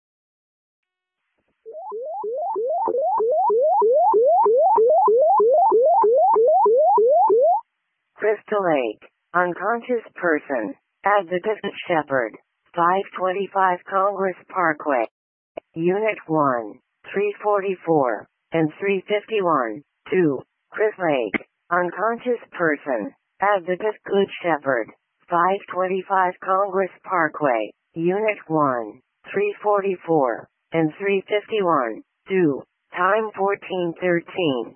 Crystal Lake. Unconscious person. Advocate Shepherd. five twenty-five Congress Parkway. Unit one. three forty-four. And three fifty-one. two. Chris Lake, unconscious person, Advocate Good Shepherd, five twenty-five Congress Parkway, Unit one, three forty-four, and three fifty-one, two, time fourteen thirteen.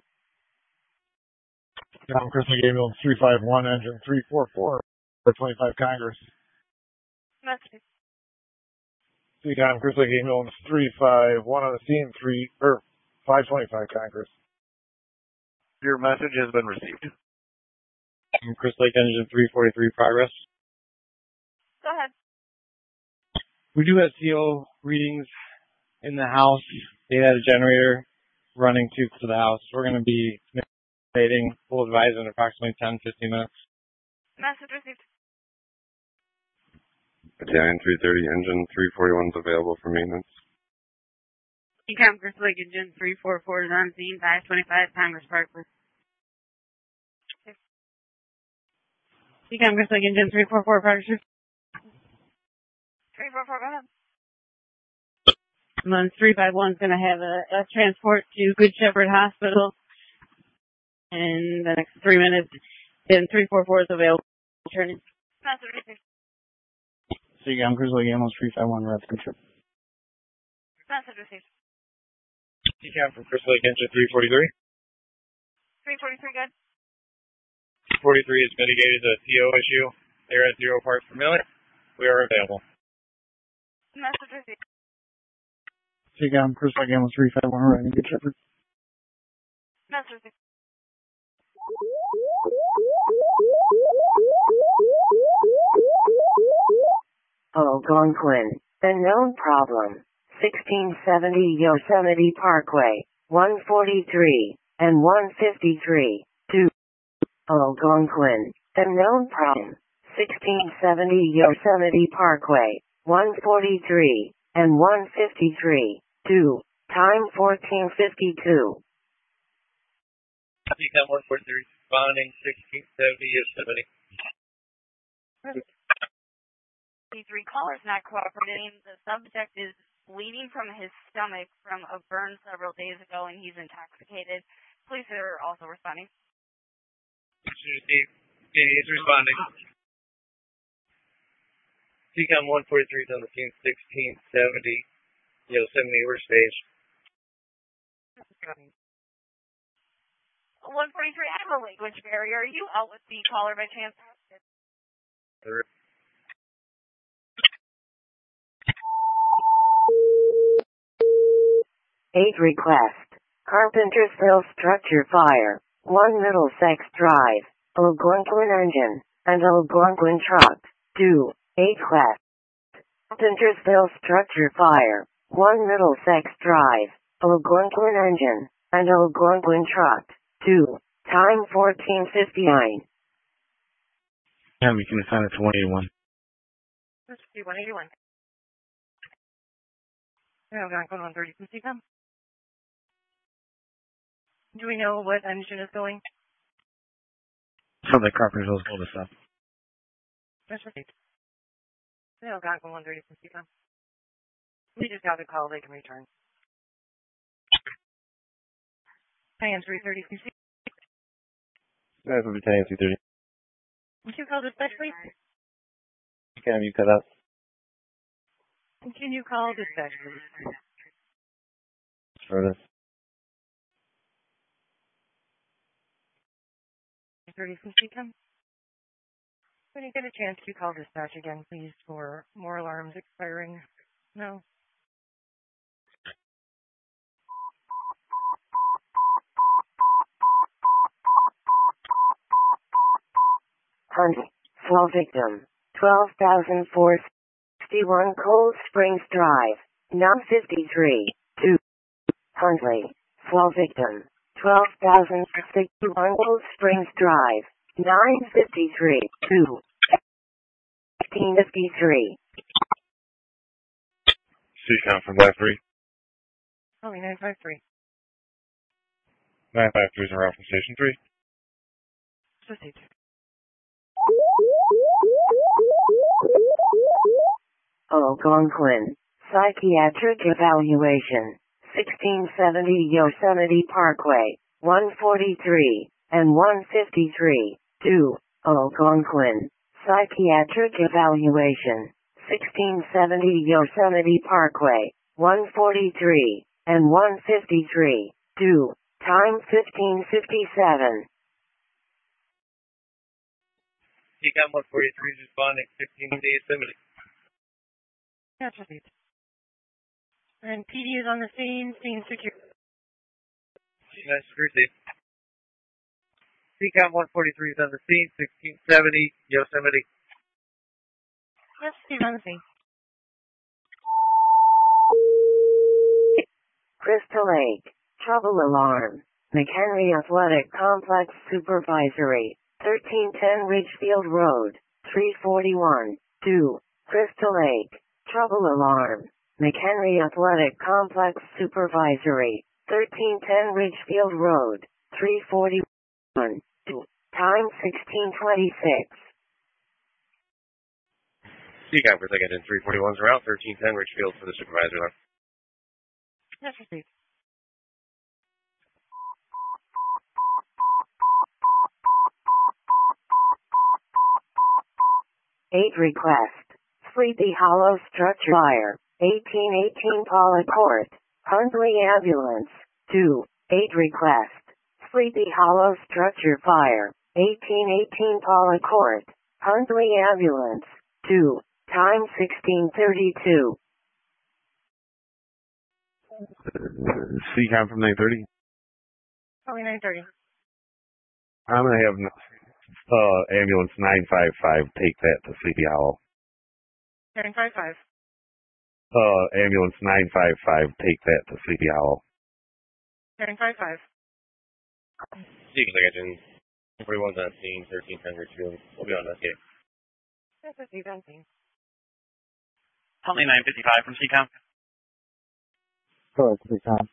Tom Chris Lake Ambulance three five one, engine three four four, twenty-five Congress. Message. See Tom Chris Lake Ambulance three five one on the scene, three or five twenty-five Congress. Your message has been received. Tom Chris Lake engine three forty-three progress. Go ahead. We do have C O readings in the house. They had a generator running to to the house. We're going to be communicating. We'll advise in approximately ten, fifteen minutes. Message received. Battalion three thirty, engine three forty-one is available for maintenance. Ecom Chris Lake engine three four four is on scene, five twenty-five Congress Parkway. Ecom Chris Lake engine three four four progress. three four four, go ahead. And then three five one is going to have a, a transport to Good Shepherd Hospital in the next three minutes. And three four four is available. Turning. Message received. See you, I'm Chris Lake Ambulance three five one, Red Control. Message received. Ecom from Chris Lake engine three forty-three. three forty-three, good. forty-three is mitigated the C O issue. They're at zero parts per million. We are available. Message received. See you, I'm Chris Lake Ambulance three five one, Red Good Shepherd. Message received. Algonquin, unknown problem, sixteen seventy Yosemite Parkway, one forty-three, and one fifty-three, two. Algonquin, unknown problem, sixteen seventy Yosemite Parkway, one forty-three, and one fifty-three, two, time fourteen fifty-two. Ecom one forty-three, responding sixteen seventy Yosemite. The three callers not cooperating. The subject is bleeding from his stomach from a burn several days ago, and he's intoxicated. Police are also responding. He's responding. Ecom one forty-three is on the scene, sixteen seventy Yosemite. We're staged. one forty-three, I have a language barrier. Are you out with the caller by chance? Eight request. Carpentersville structure fire. One Middlesex Drive. Algonquin engine. And Algonquin truck. Two. Eight quest. Carpentersville structure fire. One Middlesex Drive. Algonquin engine. And Algonquin truck. Two. Time fourteen fifty-nine. Yeah, we can assign it to one eighty-one. Let's do one eighty-one. Algonquin one thirty, can you see them? Do we know what engine is going? So the Carpentersville's told us that. That's right. Algonquin one thirty, can you see them? We just got a call, they can return. Battalion three thirty, can you see? That's a Battalion three thirty. Can you call dispatch, please? Can you cut out? Can you call dispatch, please? For this. thirty, can you come? When you get a chance, you call dispatch again, please, for more alarms expiring. No. Hunt, fall victim, twelve thousand four hundred sixty-one Cold Springs Drive, nine fifty-three, two. Huntley, fall victim, twelve thousand sixty-one Cold Springs Drive, nine fifty-three, two. fifteen fifty-three. C count from five three. Oh, nine five three. nine five three is around from station three. Proceed. Algonquin, psychiatric evaluation, sixteen seventy Yosemite Parkway, one forty-three, and one fifty-three. two. Algonquin. Psychiatric evaluation. sixteen seventy Yosemite Parkway. one forty-three, and one fifty-three. two. Time fifteen fifty-seven. C COM one forty-three is responding fifteen to Yosemite. Gotcha. And P D is on the scene, scene secure. Nice to receive. C COM one forty-three is on the scene, sixteen seventy Yosemite. Yes, he's on the scene. Crystal Lake. Trouble alarm. McHenry Athletic Complex Supervisory. thirteen ten Ridgefield Road. three forty-one. two. Crystal Lake. Trouble alarm. McHenry Athletic Complex Supervisory. thirteen ten Ridgefield Road. three forty-one. two. Time sixteen twenty-six. C COM for second and three forty-one's route, thirteen ten Richfield for the supervisor alarm. Yes, received. eight request. Sleepy Hollow structure fire. eighteen eighteen Paula Court. Hundley Ambulance. two. eight request. Sleepy Hollow structure fire. eighteen eighteen Paula Court. Hundley Ambulance. two. Time sixteen thirty-two. C COM from nine thirty. Probably nine thirty. I'm going to have uh, ambulance nine five five take that to Sleepy Hollow. nine five five. Uh, ambulance nine five five take that to Sleepy Hollow. nine five five. C COM second and forty-one's on scene, thirteen ten Richfield. We'll be on that gate. Yes, received on scene. Huntley nine fifty-five from C COM. Go ahead, C COM.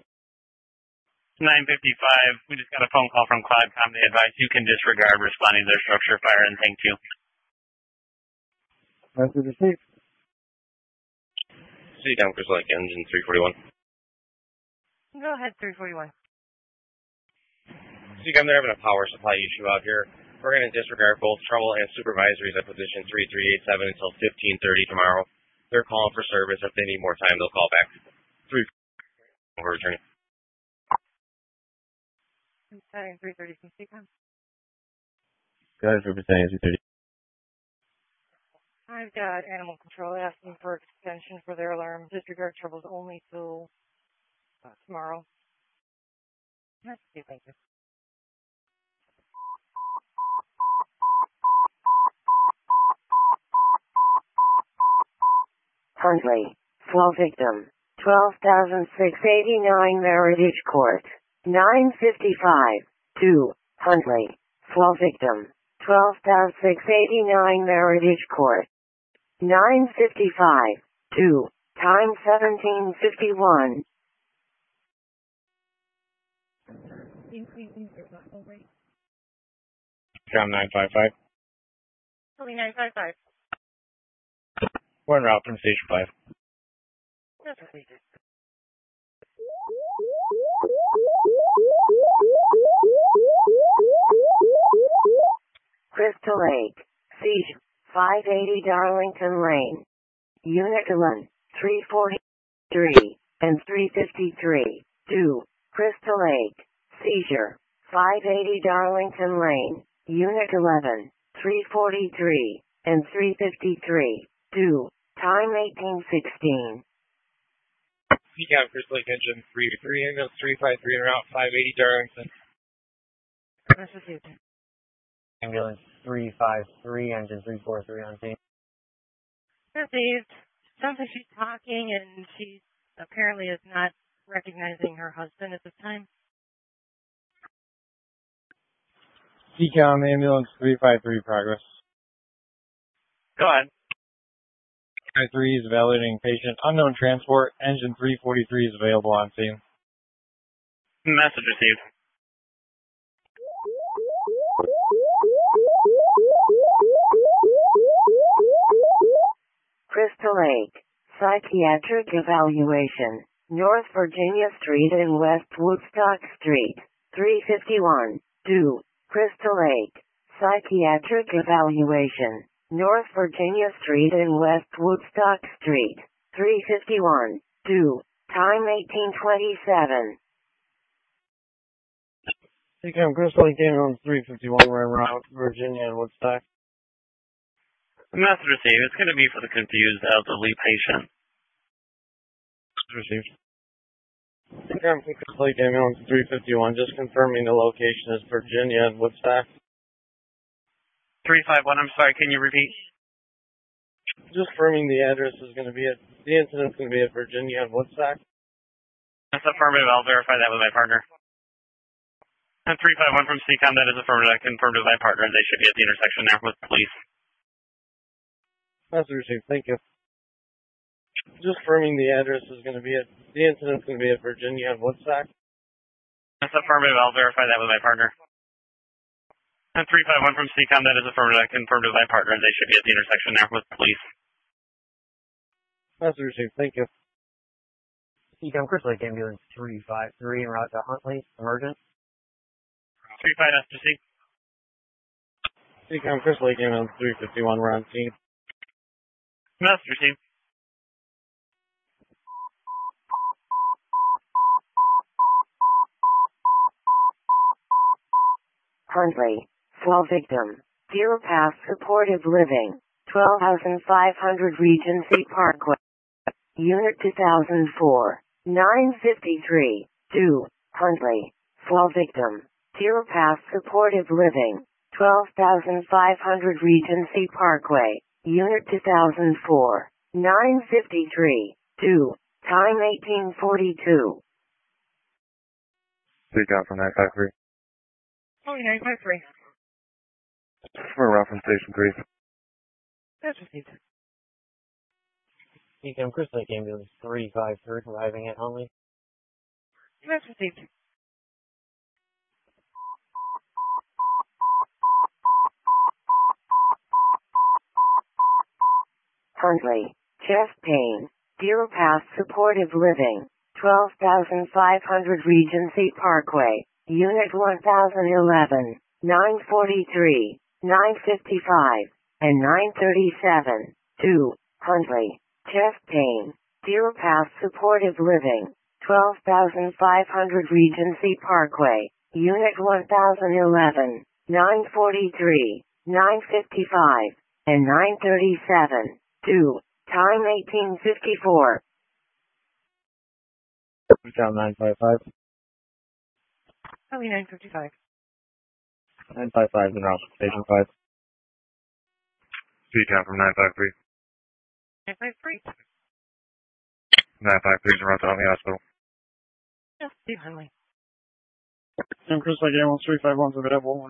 nine fifty-five, we just got a phone call from Cloudcom. They advise you can disregard responding to their structure fire, and thank you. Message received. C COM Crystal Lake engine three forty-one. Go ahead, three forty-one. C COM, they're having a power supply issue out here. We're going to disregard both trouble and supervisories at position three three eight seven until fifteen thirty tomorrow. They're calling for service. If they need more time, they'll call back. three We're returning. Setting three thirty from C COM. Guys, representing three thirty. I've got animal control asking for extension for their alarm. Disregard troubles only till uh, tomorrow. That's okay, thank you. Huntley. Slow victim. twelve thousand six hundred eighty-nine Meritage Court. nine fifty-five. two. Huntley. Slow victim. twelve thousand six hundred eighty-nine Meritage Court. nine fifty-five. two. Time seventeen fifty-one. COM nine five five. Probably nine five five. We're en route from Station five. Yes, received. Crystal Lake. Siege. five eighty Darlington Lane. Unit one. three forty-three and three fifty-three. two. Crystal Lake. Seizure. five eighty Darlington Lane. Unit eleven. three forty-three and three fifty-three. two. Time eighteen sixteen. C COM Crystal Lake engine three three, ambulance three five three en route five eighty Darlington. Yes, received. Ambulance three five three, engine three four three on scene. Received. Sounds like she's talking and she apparently is not recognizing her husband at this time. C COM ambulance three five three progress. Go ahead. nine three is evaluating patient. Unknown transport. Engine three forty-three is available on scene. Message received. Crystal Lake. Psychiatric evaluation. North Virginia Street and West Woodstock Street. three fifty-one. two. Crystal Lake. Psychiatric evaluation. North Virginia Street and West Woodstock Street. three fifty-one. two. Time eighteen twenty-seven. Seacom Crystal Lake Ambulance three fifty-one, we're en route, Virginia and Woodstock. Message received. It's going to be for the confused elderly patient. Received. Seacom Crystal Lake Ambulance three fifty-one, just confirming the location is Virginia and Woodstock. three five one, I'm sorry, can you repeat? Just confirming the address is going to be at, the incident's going to be at Virginia and Woodstock. That's affirmative. I'll verify that with my partner. And three five one from C COM, that is affirmative. I confirmed with my partner. They should be at the intersection there with police. Message received. Thank you. Just confirming the address is going to be at, the incident's going to be at Virginia and Woodstock. That's affirmative. I'll verify that with my partner. And three five one from C COM, that is affirmative. I confirmed with my partner. They should be at the intersection there with police. Message received. Thank you. Seacom Crystal Lake Ambulance three five three en route to Huntley. Emergent. three five S to C. Seacom Crystal Lake Ambulance three fifty-one, we're on scene. Message received. Huntley. Fall victim. Deer Pass Supportive Living. twelve thousand five hundred Regency Parkway. Unit two thousand four. nine fifty-three. two. Huntley. Fall victim. Deer Pass Supportive Living. twelve thousand five hundred Regency Parkway. Unit two thousand four. nine fifty-three. two. Time eighteen forty-two. Speak out from nine five three. Oh, nine five three. We're around from station three. That's received. Seacom Crystal Lake Ambulance three five three arriving at Huntley. That's received. Huntley. Chest pain. Deer Pass Supportive Living. twelve thousand five hundred Regency Parkway. Unit one thousand eleven. nine forty-three. nine fifty-five. And nine thirty-seven. two. Huntley. Chest pain. Deer Pass Supportive Living. twelve thousand five hundred Regency Parkway. Unit one thousand eleven. nine forty-three. nine fifty-five. And nine thirty-seven. two. Time eighteen fifty-four. Down nine five five. Probably nine fifty-five. nine five five en route to station five. Speak out from nine five three. nine five three. nine five three is around to Huntley Hospital. Yes, Steve Huntley. Seacom Crystal Lake Ambulance three five one is available.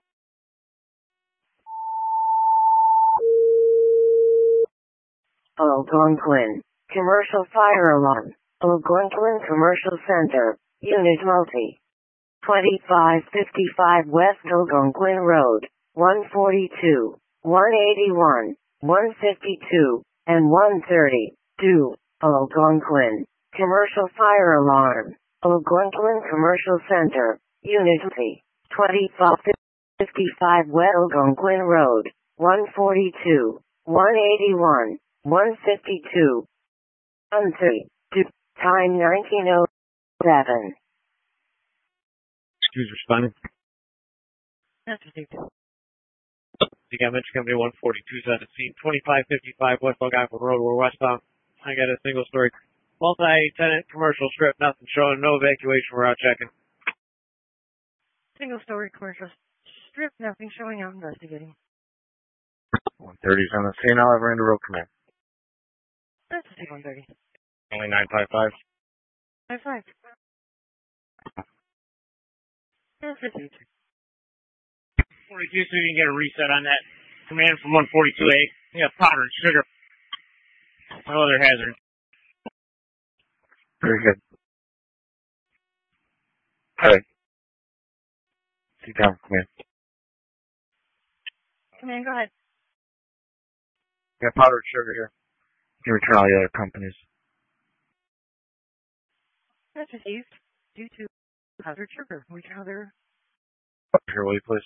Algonquin. Commercial fire alarm. Algonquin Commercial Center. Unit multi. twenty-five fifty-five West Algonquin Road. one forty-two. one eighty-one. one fifty-two. And one thirty. two. Algonquin. Commercial fire alarm. Algonquin Commercial Center. Unit multi. twenty-five fifty-five West Algonquin Road. one forty-two. one eighty-one. one fifty-two. one thirty. two. Time nineteen oh seven. Excuse responding. That's received. Seacom Venture Company one forty-two is at the scene. twenty-five fifty-five West Algonquin Road. We're westbound. I got a single story multi-tenant commercial strip. Nothing showing. No evacuation. We're out checking. Single story commercial strip. Nothing showing. I'm investigating. one thirty is on the scene. I'll have her into road command. That's received one thirty. Only nine five five. Five five. That's received. forty-two, so you can get a reset on that command from one forty-two A. We got powder and sugar. No other hazard. Very good. Hey. Sit down, command. Command, go ahead. We got powdered sugar here. You can return all the other companies. That's received due to powdered sugar. We can other Here, will you please?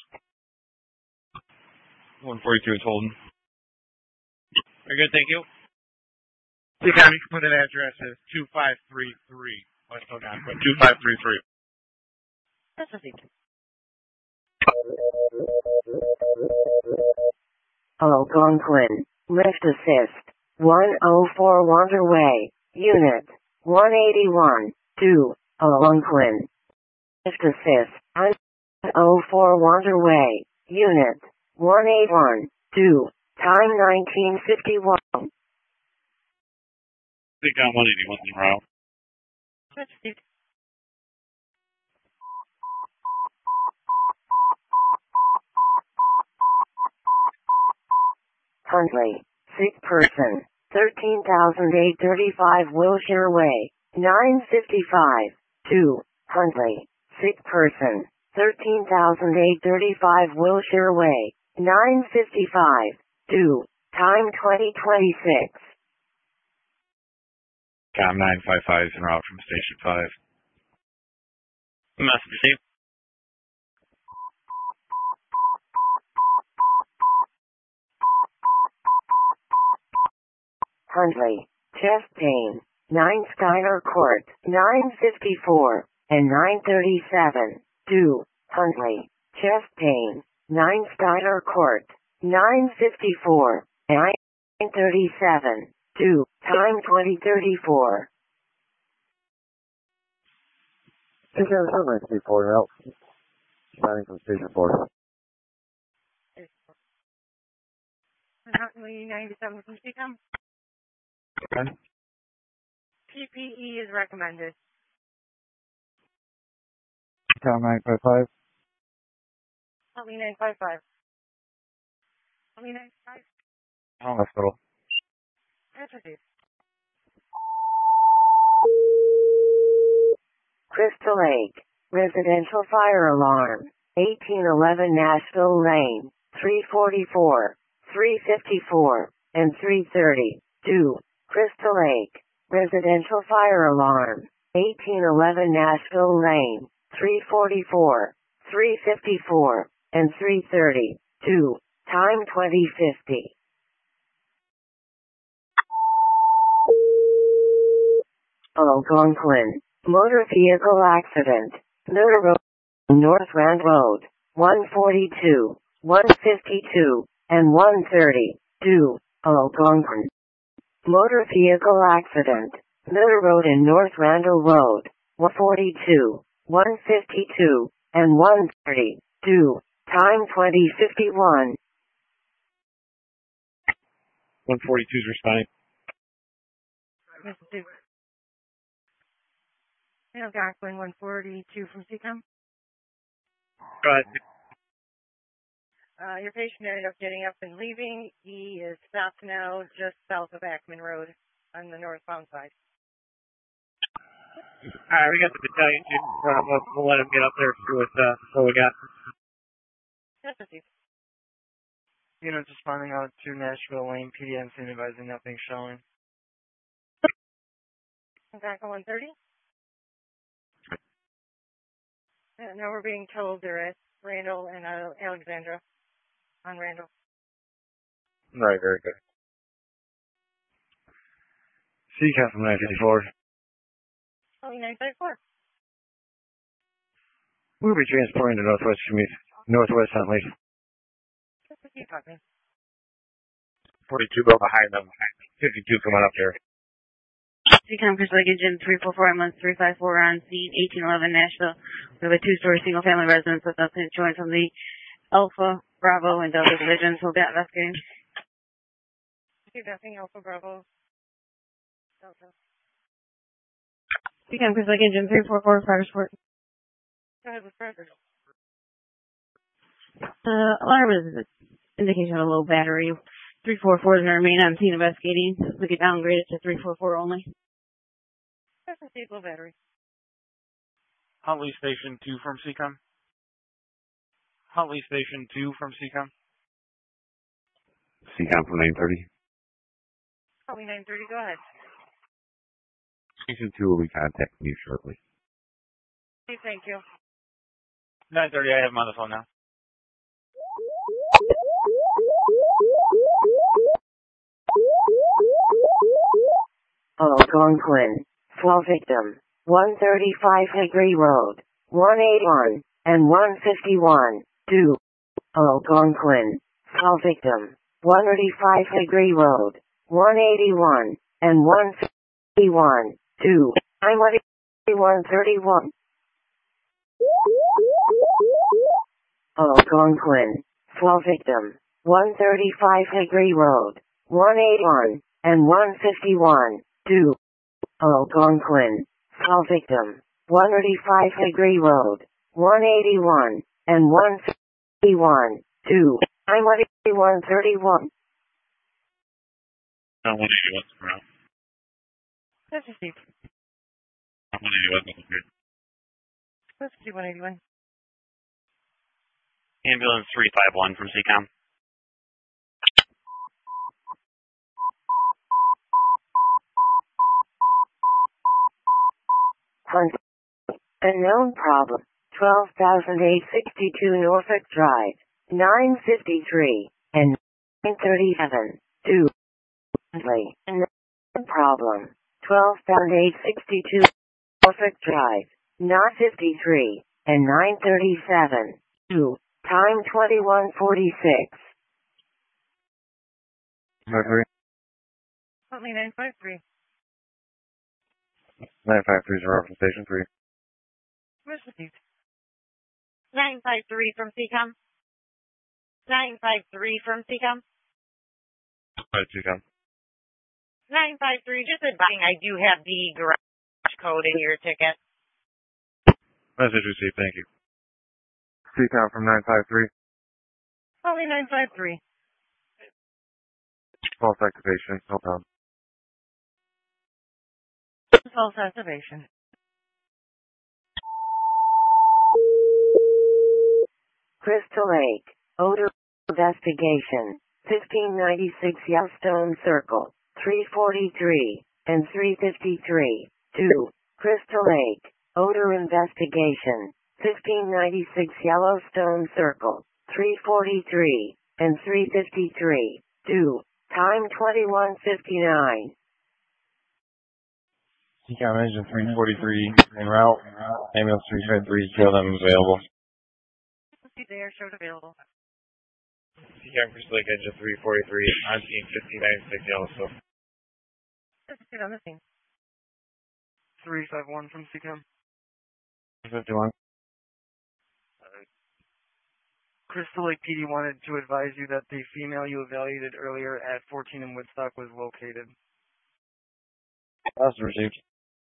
one forty-two is holding. Very good, thank you. Seacom, you can put that address as two five three three. West Algonquin. two five three three. That's received. Algonquin, lift assist, one oh four Wander Way, unit, one eighty-one, two, Algonquin. Lift assist, one oh four Wander Way, unit, one eighty-one, two, time nineteen fifty-one. Seacom one eighty-one en route. That's received. Huntley, sick person, thirteen thousand eight hundred thirty-five Wilshire Way, nine fifty-five, two, Huntley, sick person, thirteen thousand eight hundred thirty-five Wilshire Way, nine fifty-five, two, time twenty twenty-six. Com nine five five is en route from Station five. Message received. Huntley, chest pain, nine Schuyler Court, nine fifty-four, and nine thirty-seven, two, Huntley, chest pain, nine Schuyler Court, nine fifty-four, and nine thirty-seven, two, time twenty thirty-four. Seacom seven nine three four, route. Starting from station four. Huntley ninety-seven from Seacom. Okay. P P E is recommended. Com nine five five. Huntley nine five five. Huntley nine five. Hospital. That's received. Crystal Lake, residential fire alarm, eighteen eleven Nashville Lane, three forty-four, three fifty-four, and three thirty, two, Crystal Lake, residential fire alarm, eighteen eleven Nashville Lane, three forty-four, three fifty-four, and three thirty, two, time twenty fifty. Algonquin, motor vehicle accident, Miller Road, North Rand Road, one forty-two, one fifty-two, and one thirty, two, Algonquin. Motor vehicle accident, Miller Road and North Randall Road, one forty-two, one fifty-two, and one thirty, two, time twenty fifty-one. one forty-two is responding. Message Algonquin one forty-two from Seacom. Go ahead. Uh, your patient ended up getting up and leaving. He is stopped now just south of Ackman Road on the northbound side. Alright, we got the battalion chief in front of us. We'll let him get up there with uh, what we got. That's received. Units responding out to Nashville Lane, P D M scene advising nothing showing. Algonquin one thirty. Uh, now we're being told they're at Randall and uh, Alexandra on Randall. Right, very good. Seacom from nine fifty-four. Huntley nine five four. We'll be transporting to Northwest Commute, Northwest Huntley. That's what you talking. forty-two go behind them. fifty-two coming up there. Seacom Chris Lake Engine three four four ambulance three five four on scene, eighteen eleven Nashville. We have a two-story single-family residence with nothing showing from the Alpha, Bravo, and Delta divisions. We'll be investigating. Nothing Alpha, Bravo, Delta. Seacom Chris Lake Engine three four four fire support. Go ahead with further. Uh, alarm is indication of a low battery. three four four is going to remain on scene investigating. We could downgrade it to three four four only. That's a low battery. Huntley Station two from Seacom. Huntley Station two from Seacom. Seacom from nine thirty. Huntley nine thirty, go ahead. Station two will be contacting you shortly. Okay, thank you. nine thirty, I have him on the phone now. Algonquin. Slow victim. one thirty-five Hickory Road. one eighty-one and one fifty-one. two. Algonquin. Slow victim. one thirty-five Hickory Road. one eighty-one and one fifty-one. two. I'm one thirty-one. Algonquin. Slow victim. one thirty-five Hickory Road. one eighty-one and one fifty-one. two. Algonquin. Slow victim. one thirty-five Hickory Road. one eighty-one and one fifty-one. two. I'm one thirty-one. No, one eighty-one around. That's received. one eighty-one, that's good. Let's do one eighty-one. Ambulance three five one from C COM. Hunt. Unknown problem. twelve thousand eight hundred sixty-two Norfolk Drive. nine fifty-three and nine thirty-seven. two. Huntley. Unknown problem. twelve thousand eight hundred sixty-two Norfolk Drive. nine fifty-three and nine thirty-seven. two. Time twenty-one forty-six. Five three. Huntley nine five three. Nine five three zero from station three. Received. nine five three from C COM. nine five three from C COM. Alright, C COM. nine five three, just advising I do have the garage code in your ticket. Message received, thank you. C COM from nine five three. Huntley nine five three. False activation. No problem. False activation. Crystal Lake. Odor investigation. fifteen ninety-six Yellowstone Circle. three forty-three and three fifty-three. two. Crystal Lake. Odor investigation. fifteen ninety-six Yellowstone Circle. three forty-three and three fifty-three. two. Time twenty-one fifty-nine. C COM engine three forty-three en route. Ambulance three five three, show them available. They are showed available. C COM Crystal Lake engine three forty-three on scene fifteen ninety-six Yellowstone. Let's get on the scene. three five one from C COM. fifty-one. Crystal Lake P D wanted to advise you that the female you evaluated earlier at fourteen in Woodstock was located. That's received.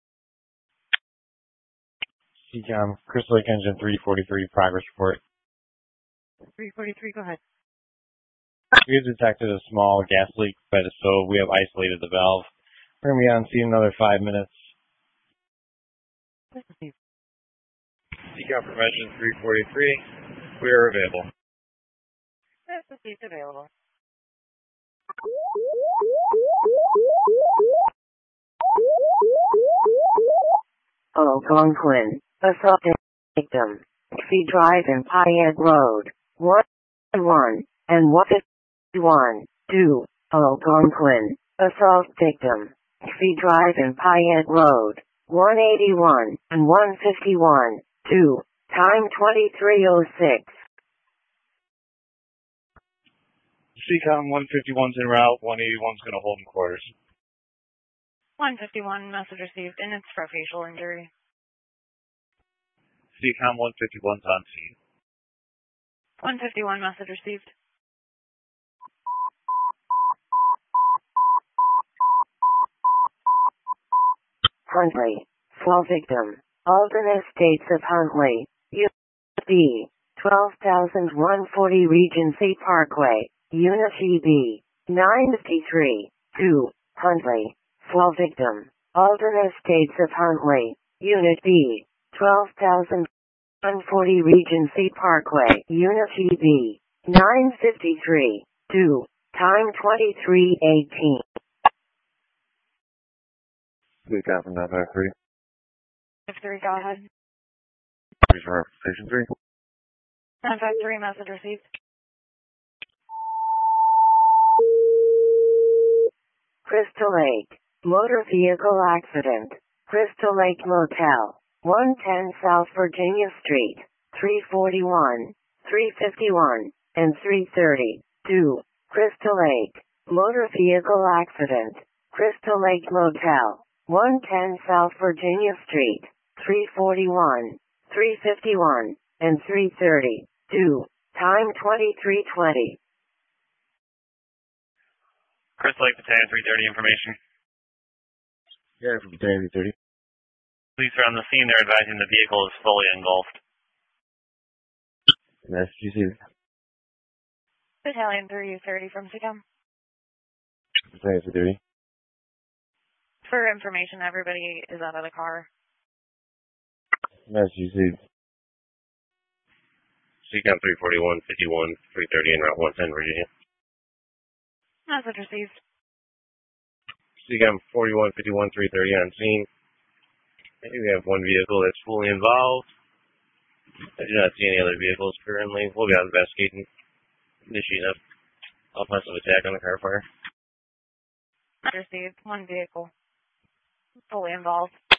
C COM Crystal Lake engine three forty-three, progress report. three forty-three, go ahead. We have detected a small gas leak by the stove. We have isolated the valve. We're going to be on scene another five minutes. Received. C COM from engine three forty-three, we are available. That's received available. Algonquin. Assault victim. Sea Drive and Pied Road. one one and one fifty-one. two. Algonquin. Assault victim. Sea Drive and Pied Road. one eighty-one and one fifty-one. two. Time twenty-three oh six. C COM one fifty-one's en route. one eighty-one's going to hold in quarters. one fifty-one, message received, and it's for facial injury. C COM one fifty-one's on scene. one fifty-one, message received. Huntley. Slow victim. Alternate states of Huntley. U B. twelve thousand one hundred forty Regency Parkway. Unit E B. nine fifty-three. two. Huntley. Slow victim. Alternate states of Huntley. Unit B. twelve thousand one hundred forty Regency Parkway. Unit E B. nine fifty-three. two. Time twenty-three eighteen. C COM from nine five three. If three, go ahead. Station three. nine five three, message received. Crystal Lake. Motor vehicle accident. Crystal Lake Motel. one ten South Virginia Street. three forty-one, three fifty-one, and three thirty. two. Crystal Lake. Motor vehicle accident. Crystal Lake Motel. one ten South Virginia Street. three forty-one, three fifty-one, and three thirty. two. Time twenty-three twenty. Crystal Lake Battalion three thirty information. Yeah, from Battalion three thirty. Police are on the scene. They're advising the vehicle is fully engulfed. Message received. Battalion three thirty from C COM. Battalion three thirty. For information, everybody is out of the car. Message received. C COM three forty-one, fifty-one, three thirty en route one ten, Virginia. Message received. C COM forty-one, fifty-one, three thirty on scene. We have one vehicle that's fully involved. I do not see any other vehicles currently. We'll be out investigating, initiating an offensive attack on the car fire. Received. One vehicle. Fully involved.